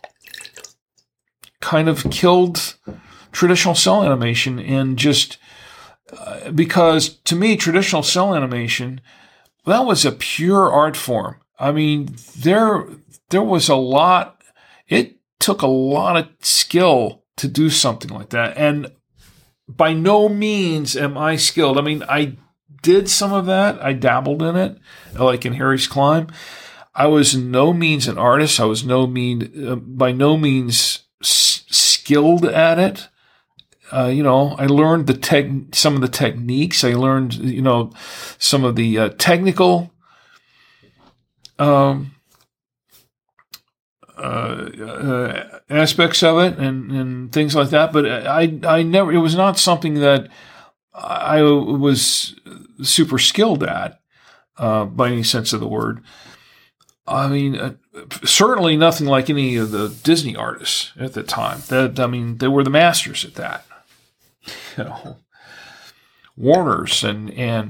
kind of killed traditional cell animation, and just because to me, traditional cell animation, that was a pure art form. I mean, there was a lot. It took a lot of skill to do something like that, and by no means am I skilled. I mean, I did some of that. I dabbled in it, like in Harry's Climb. I was no means an artist. I was by no means skilled at it. I learned some of the techniques. I learned, some of the technical aspects of it and things like that. But I never. It was not something that I was super skilled at by any sense of the word. I mean, certainly nothing like any of the Disney artists at the time. They were the masters at that. Warner's and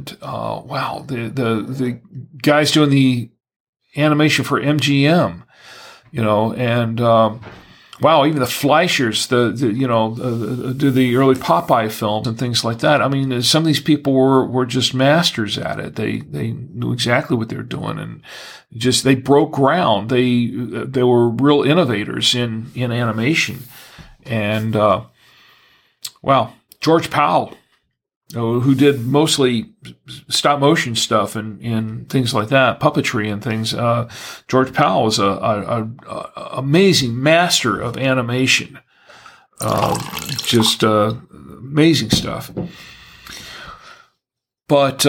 the guys doing the animation for MGM, and even the Fleischers, do the early Popeye films and things like that. I mean, some of these people were just masters at it. They knew exactly what they were doing, and they broke ground. They were real innovators in animation, and George Powell, who did mostly stop motion stuff and things like that, puppetry and things. George Powell was a amazing master of animation. Amazing stuff. But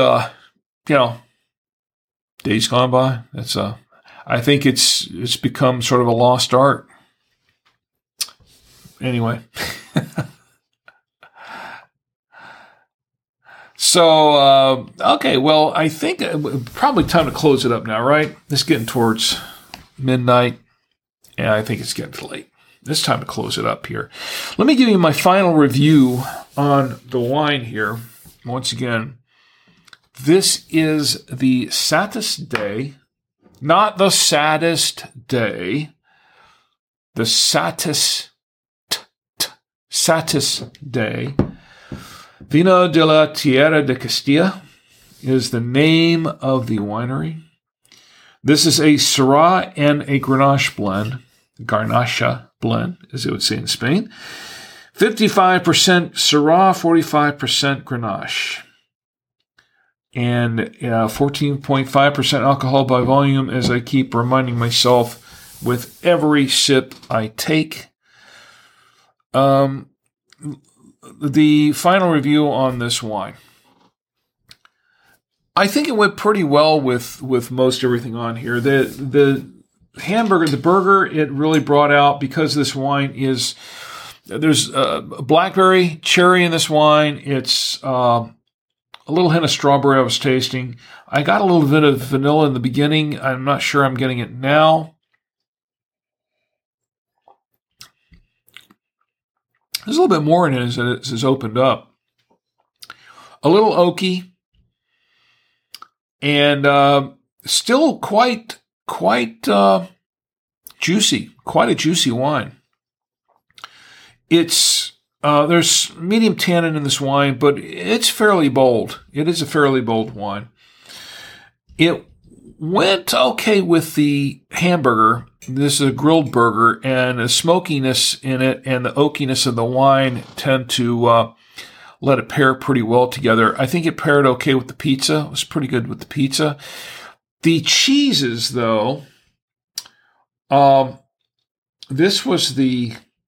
days gone by. I think it's become sort of a lost art. Anyway. So, okay, well, I think probably time to close it up now, right? It's getting towards midnight, and I think it's getting late. It's time to close it up here. Let me give you my final review on the wine here. Once again, this is the saddest day, not the saddest day, the saddest day. Vino de la Tierra de Castilla is the name of the winery. This is a Syrah and a Grenache blend, Garnacha blend, as they would say in Spain. 55% Syrah, 45% Grenache. And 14.5% alcohol by volume, as I keep reminding myself with every sip I take. The final review on this wine. I think it went pretty well with most everything on here. hamburger, the burger, it really brought out, because this wine is, there's blackberry, cherry in this wine. It's a little hint of strawberry I was tasting. I got a little bit of vanilla in the beginning. I'm not sure I'm getting it now. There's a little bit more in it as it has opened up. A little oaky, and still quite juicy. Quite a juicy wine. It's there's medium tannin in this wine, but it's fairly bold. It is a fairly bold wine. It went okay with the hamburger. This is a grilled burger, and the smokiness in it and the oakiness of the wine tend to let it pair pretty well together. I think it paired okay with the pizza. It was pretty good with the pizza. The cheeses, though, this was the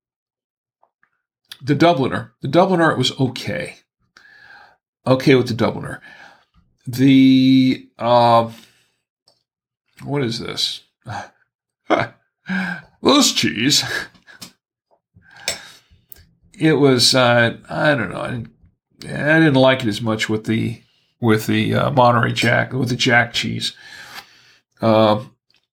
Dubliner. The Dubliner, it was okay. Okay with the Dubliner. The, what is this? This cheese. It was, I don't know. I didn't like it as much with the Monterey Jack, with the Jack cheese. And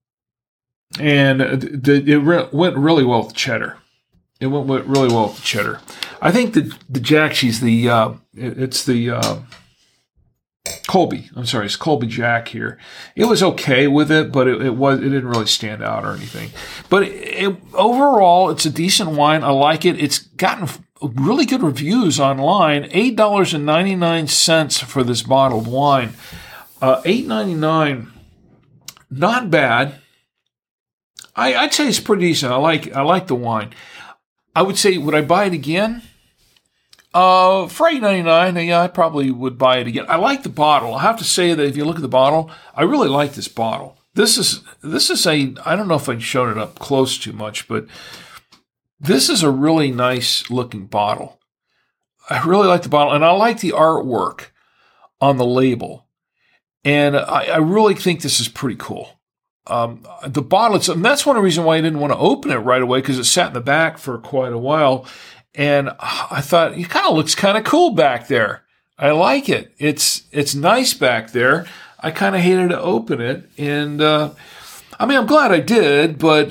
it went really well with cheddar. It went really well with the cheddar. I think the Jack cheese, it's the Colby. I'm sorry, it's Colby Jack here. It was okay with it, but it didn't really stand out or anything. But overall, it's a decent wine. I like it. It's gotten really good reviews online. $8.99 for this bottled wine. $8.99, not bad. I'd say it's pretty decent. I like the wine. I would say, would I buy it again? For $8.99, yeah, I probably would buy it again. I like the bottle. I have to say that if you look at the bottle, I really like this bottle. This is I don't know if I showed it up close too much, but this is a really nice looking bottle. I really like the bottle, and I like the artwork on the label. And I really think this is pretty cool. The bottle, and that's one of the reasons why I didn't want to open it right away, because it sat in the back for quite a while. And I thought, it kind of looks kind of cool back there. I like it. It's nice back there. I kind of hated to open it. And, I'm glad I did, but,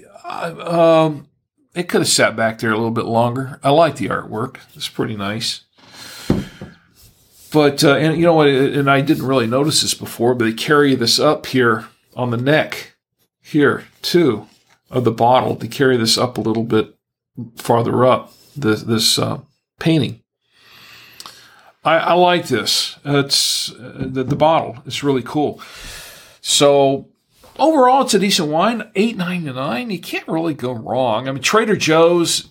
it could have sat back there a little bit longer. I like the artwork. It's pretty nice. But, and you know what, and I didn't really notice this before, but they carry this up here on the neck here too of the bottle. They carry this up a little bit farther up. This painting. I like this. It's the bottle. It's really cool. So overall, it's a decent wine. $8.99. You can't really go wrong. I mean, Trader Joe's.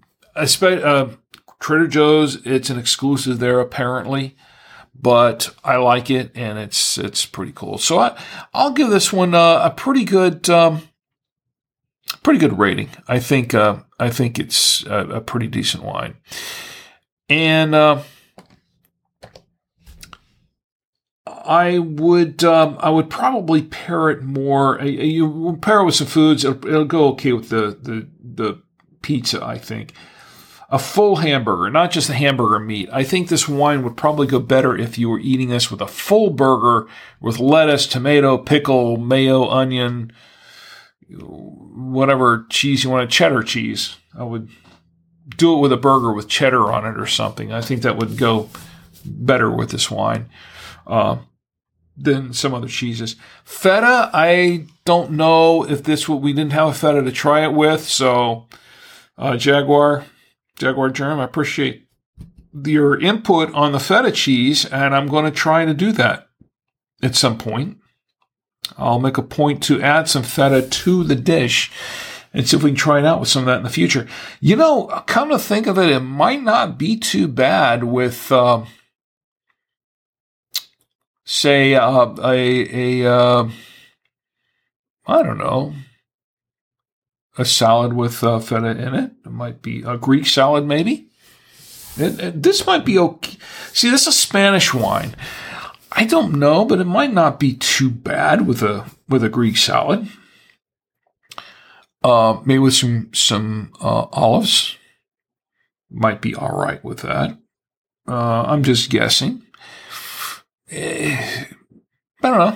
Trader Joe's. It's an exclusive there apparently, but I like it, and it's pretty cool. So I'll give this one a pretty good rating. I think it's a pretty decent wine, and I would probably pair it more. You pair it with some foods, it'll go okay with the pizza. I think a full hamburger, not just the hamburger meat. I think this wine would probably go better if you were eating this with a full burger with lettuce, tomato, pickle, mayo, onion, whatever cheese you want, cheddar cheese. I would do it with a burger with cheddar on it or something. I think that would go better with this wine than some other cheeses. Feta, I don't know if we didn't have a feta to try it with. So Jaguar Germ, I appreciate your input on the feta cheese, and I'm going to try to do that at some point. I'll make a point to add some feta to the dish and see if we can try it out with some of that in the future. You know, come to think of it, it might not be too bad with, say, I don't know, a salad with feta in it. It might be a Greek salad, maybe. This might be okay. See, this is a Spanish wine. I don't know, but it might not be too bad with a Greek salad. Maybe with some olives. Might be all right with that. I'm just guessing. I don't know.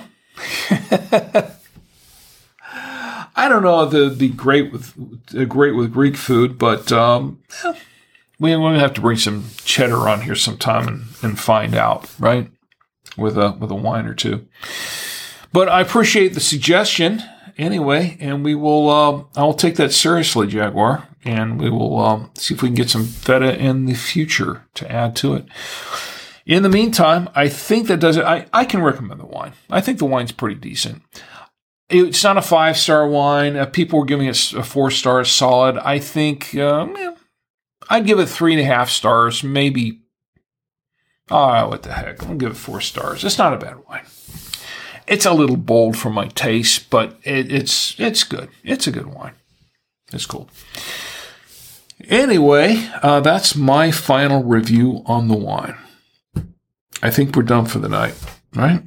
I don't know if it'd be great with Greek food, but we're going to have to bring some cheddar on here sometime and find out, right? With a wine or two. But I appreciate the suggestion anyway, and we will. I'll take that seriously, Jaguar, and we will see if we can get some feta in the future to add to it. In the meantime, I think that does it. I can recommend the wine. I think the wine's pretty decent. It's not a 5-star wine. People were giving it a 4 stars solid. I think I'd give it 3.5 stars, maybe. Oh, what the heck? I'll give it 4 stars. It's not a bad wine. It's a little bold for my taste, but it's good. It's a good wine. It's cool. Anyway, that's my final review on the wine. I think we're done for the night, right?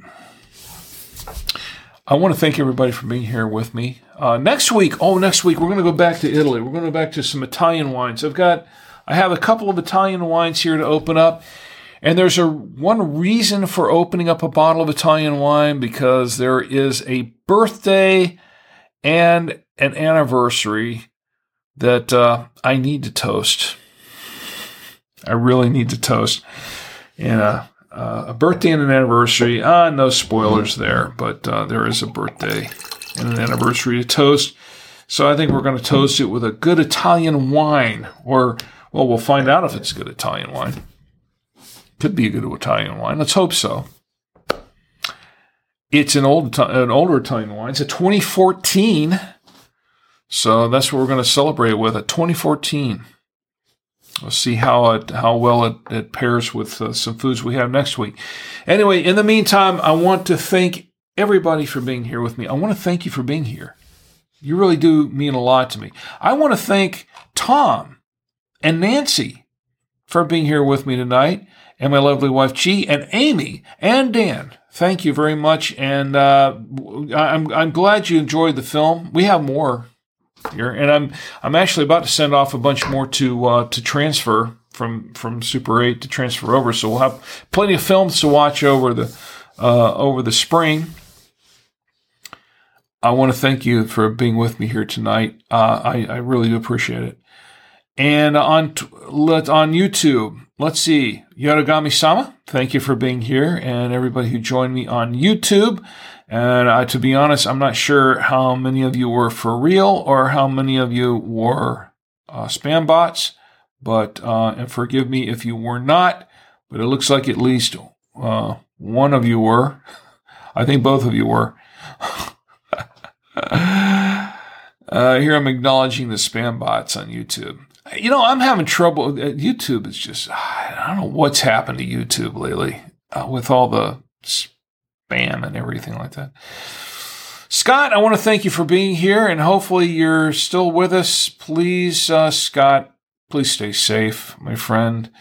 I want to thank everybody for being here with me. Next week, we're going to go back to Italy. We're going to go back to some Italian wines. I have a couple of Italian wines here to open up. And there's one reason for opening up a bottle of Italian wine, because there is a birthday and an anniversary that I need to toast. I really need to toast. And a birthday and an anniversary. No spoilers there, but there is a birthday and an anniversary to toast. So I think we're going to toast it with a good Italian wine. Or, well, we'll find out if it's a good Italian wine. Could be a good Italian wine. Let's hope so. It's an older Italian wine. It's a 2014. So that's what we're going to celebrate with, a 2014. We'll see how well it pairs with some foods we have next week. Anyway, in the meantime, I want to thank everybody for being here with me. I want to thank you for being here. You really do mean a lot to me. I want to thank Tom and Nancy for being here with me tonight, and my lovely wife, Chi, and Amy, and Dan. Thank you very much, and I'm glad you enjoyed the film. We have more here, and I'm actually about to send off a bunch more to transfer from Super 8 to transfer over, so we'll have plenty of films to watch over the spring. I want to thank you for being with me here tonight. I really do appreciate it. And on YouTube, let's see, Yorogami-sama, thank you for being here, and everybody who joined me on YouTube. And to be honest, I'm not sure how many of you were for real or how many of you were spam bots, but and forgive me if you were not, but it looks like at least one of you were. I think both of you were. Here I'm acknowledging the spam bots on YouTube. You know, I'm having trouble. YouTube is just, I don't know what's happened to YouTube lately with all the spam and everything like that. Scott, I want to thank you for being here, and hopefully you're still with us. Please, Scott, please stay safe, my friend.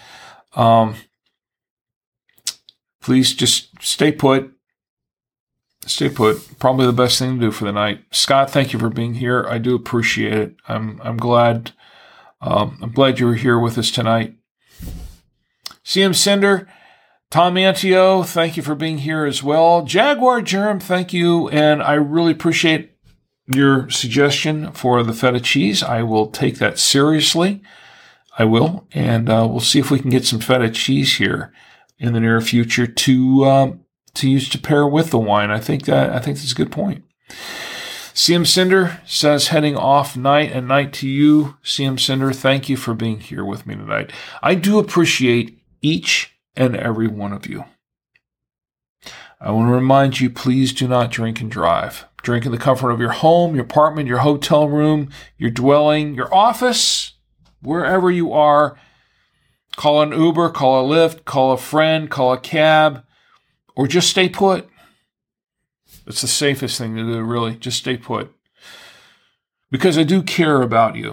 Please just stay put. Stay put. Probably the best thing to do for the night. Scott, thank you for being here. I do appreciate it. I'm glad. I'm glad you were here with us tonight. CM Cinder, Tom Antio, thank you for being here as well. Jaguar Germ, thank you. And I really appreciate your suggestion for the feta cheese. I will take that seriously. I will. And we'll see if we can get some feta cheese here in the near future to use to pair with the wine. I think that's a good point. CM Cinder says, heading off night and night to you. CM Cinder, thank you for being here with me tonight. I do appreciate each and every one of you. I want to remind you, please do not drink and drive. Drink in the comfort of your home, your apartment, your hotel room, your dwelling, your office, wherever you are. Call an Uber, call a Lyft, call a friend, call a cab, or just stay put. It's the safest thing to do, really. Just stay put. Because I do care about you.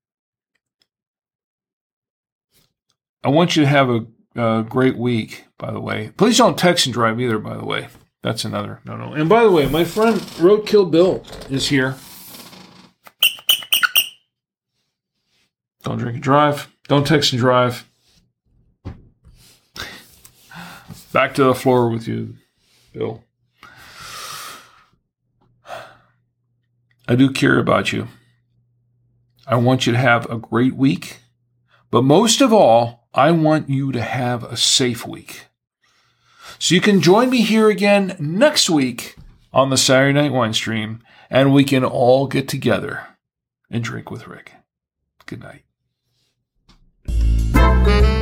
I want you to have a great week, by the way. Please don't text and drive either, by the way. That's another no. And by the way, my friend Roadkill Bill is here. Don't drink and drive. Don't text and drive. Back to the floor with you, Bill. I do care about you. I want you to have a great week. But most of all, I want you to have a safe week. So you can join me here again next week on the Saturday Night Wine Stream, and we can all get together and drink with Rick. Good night.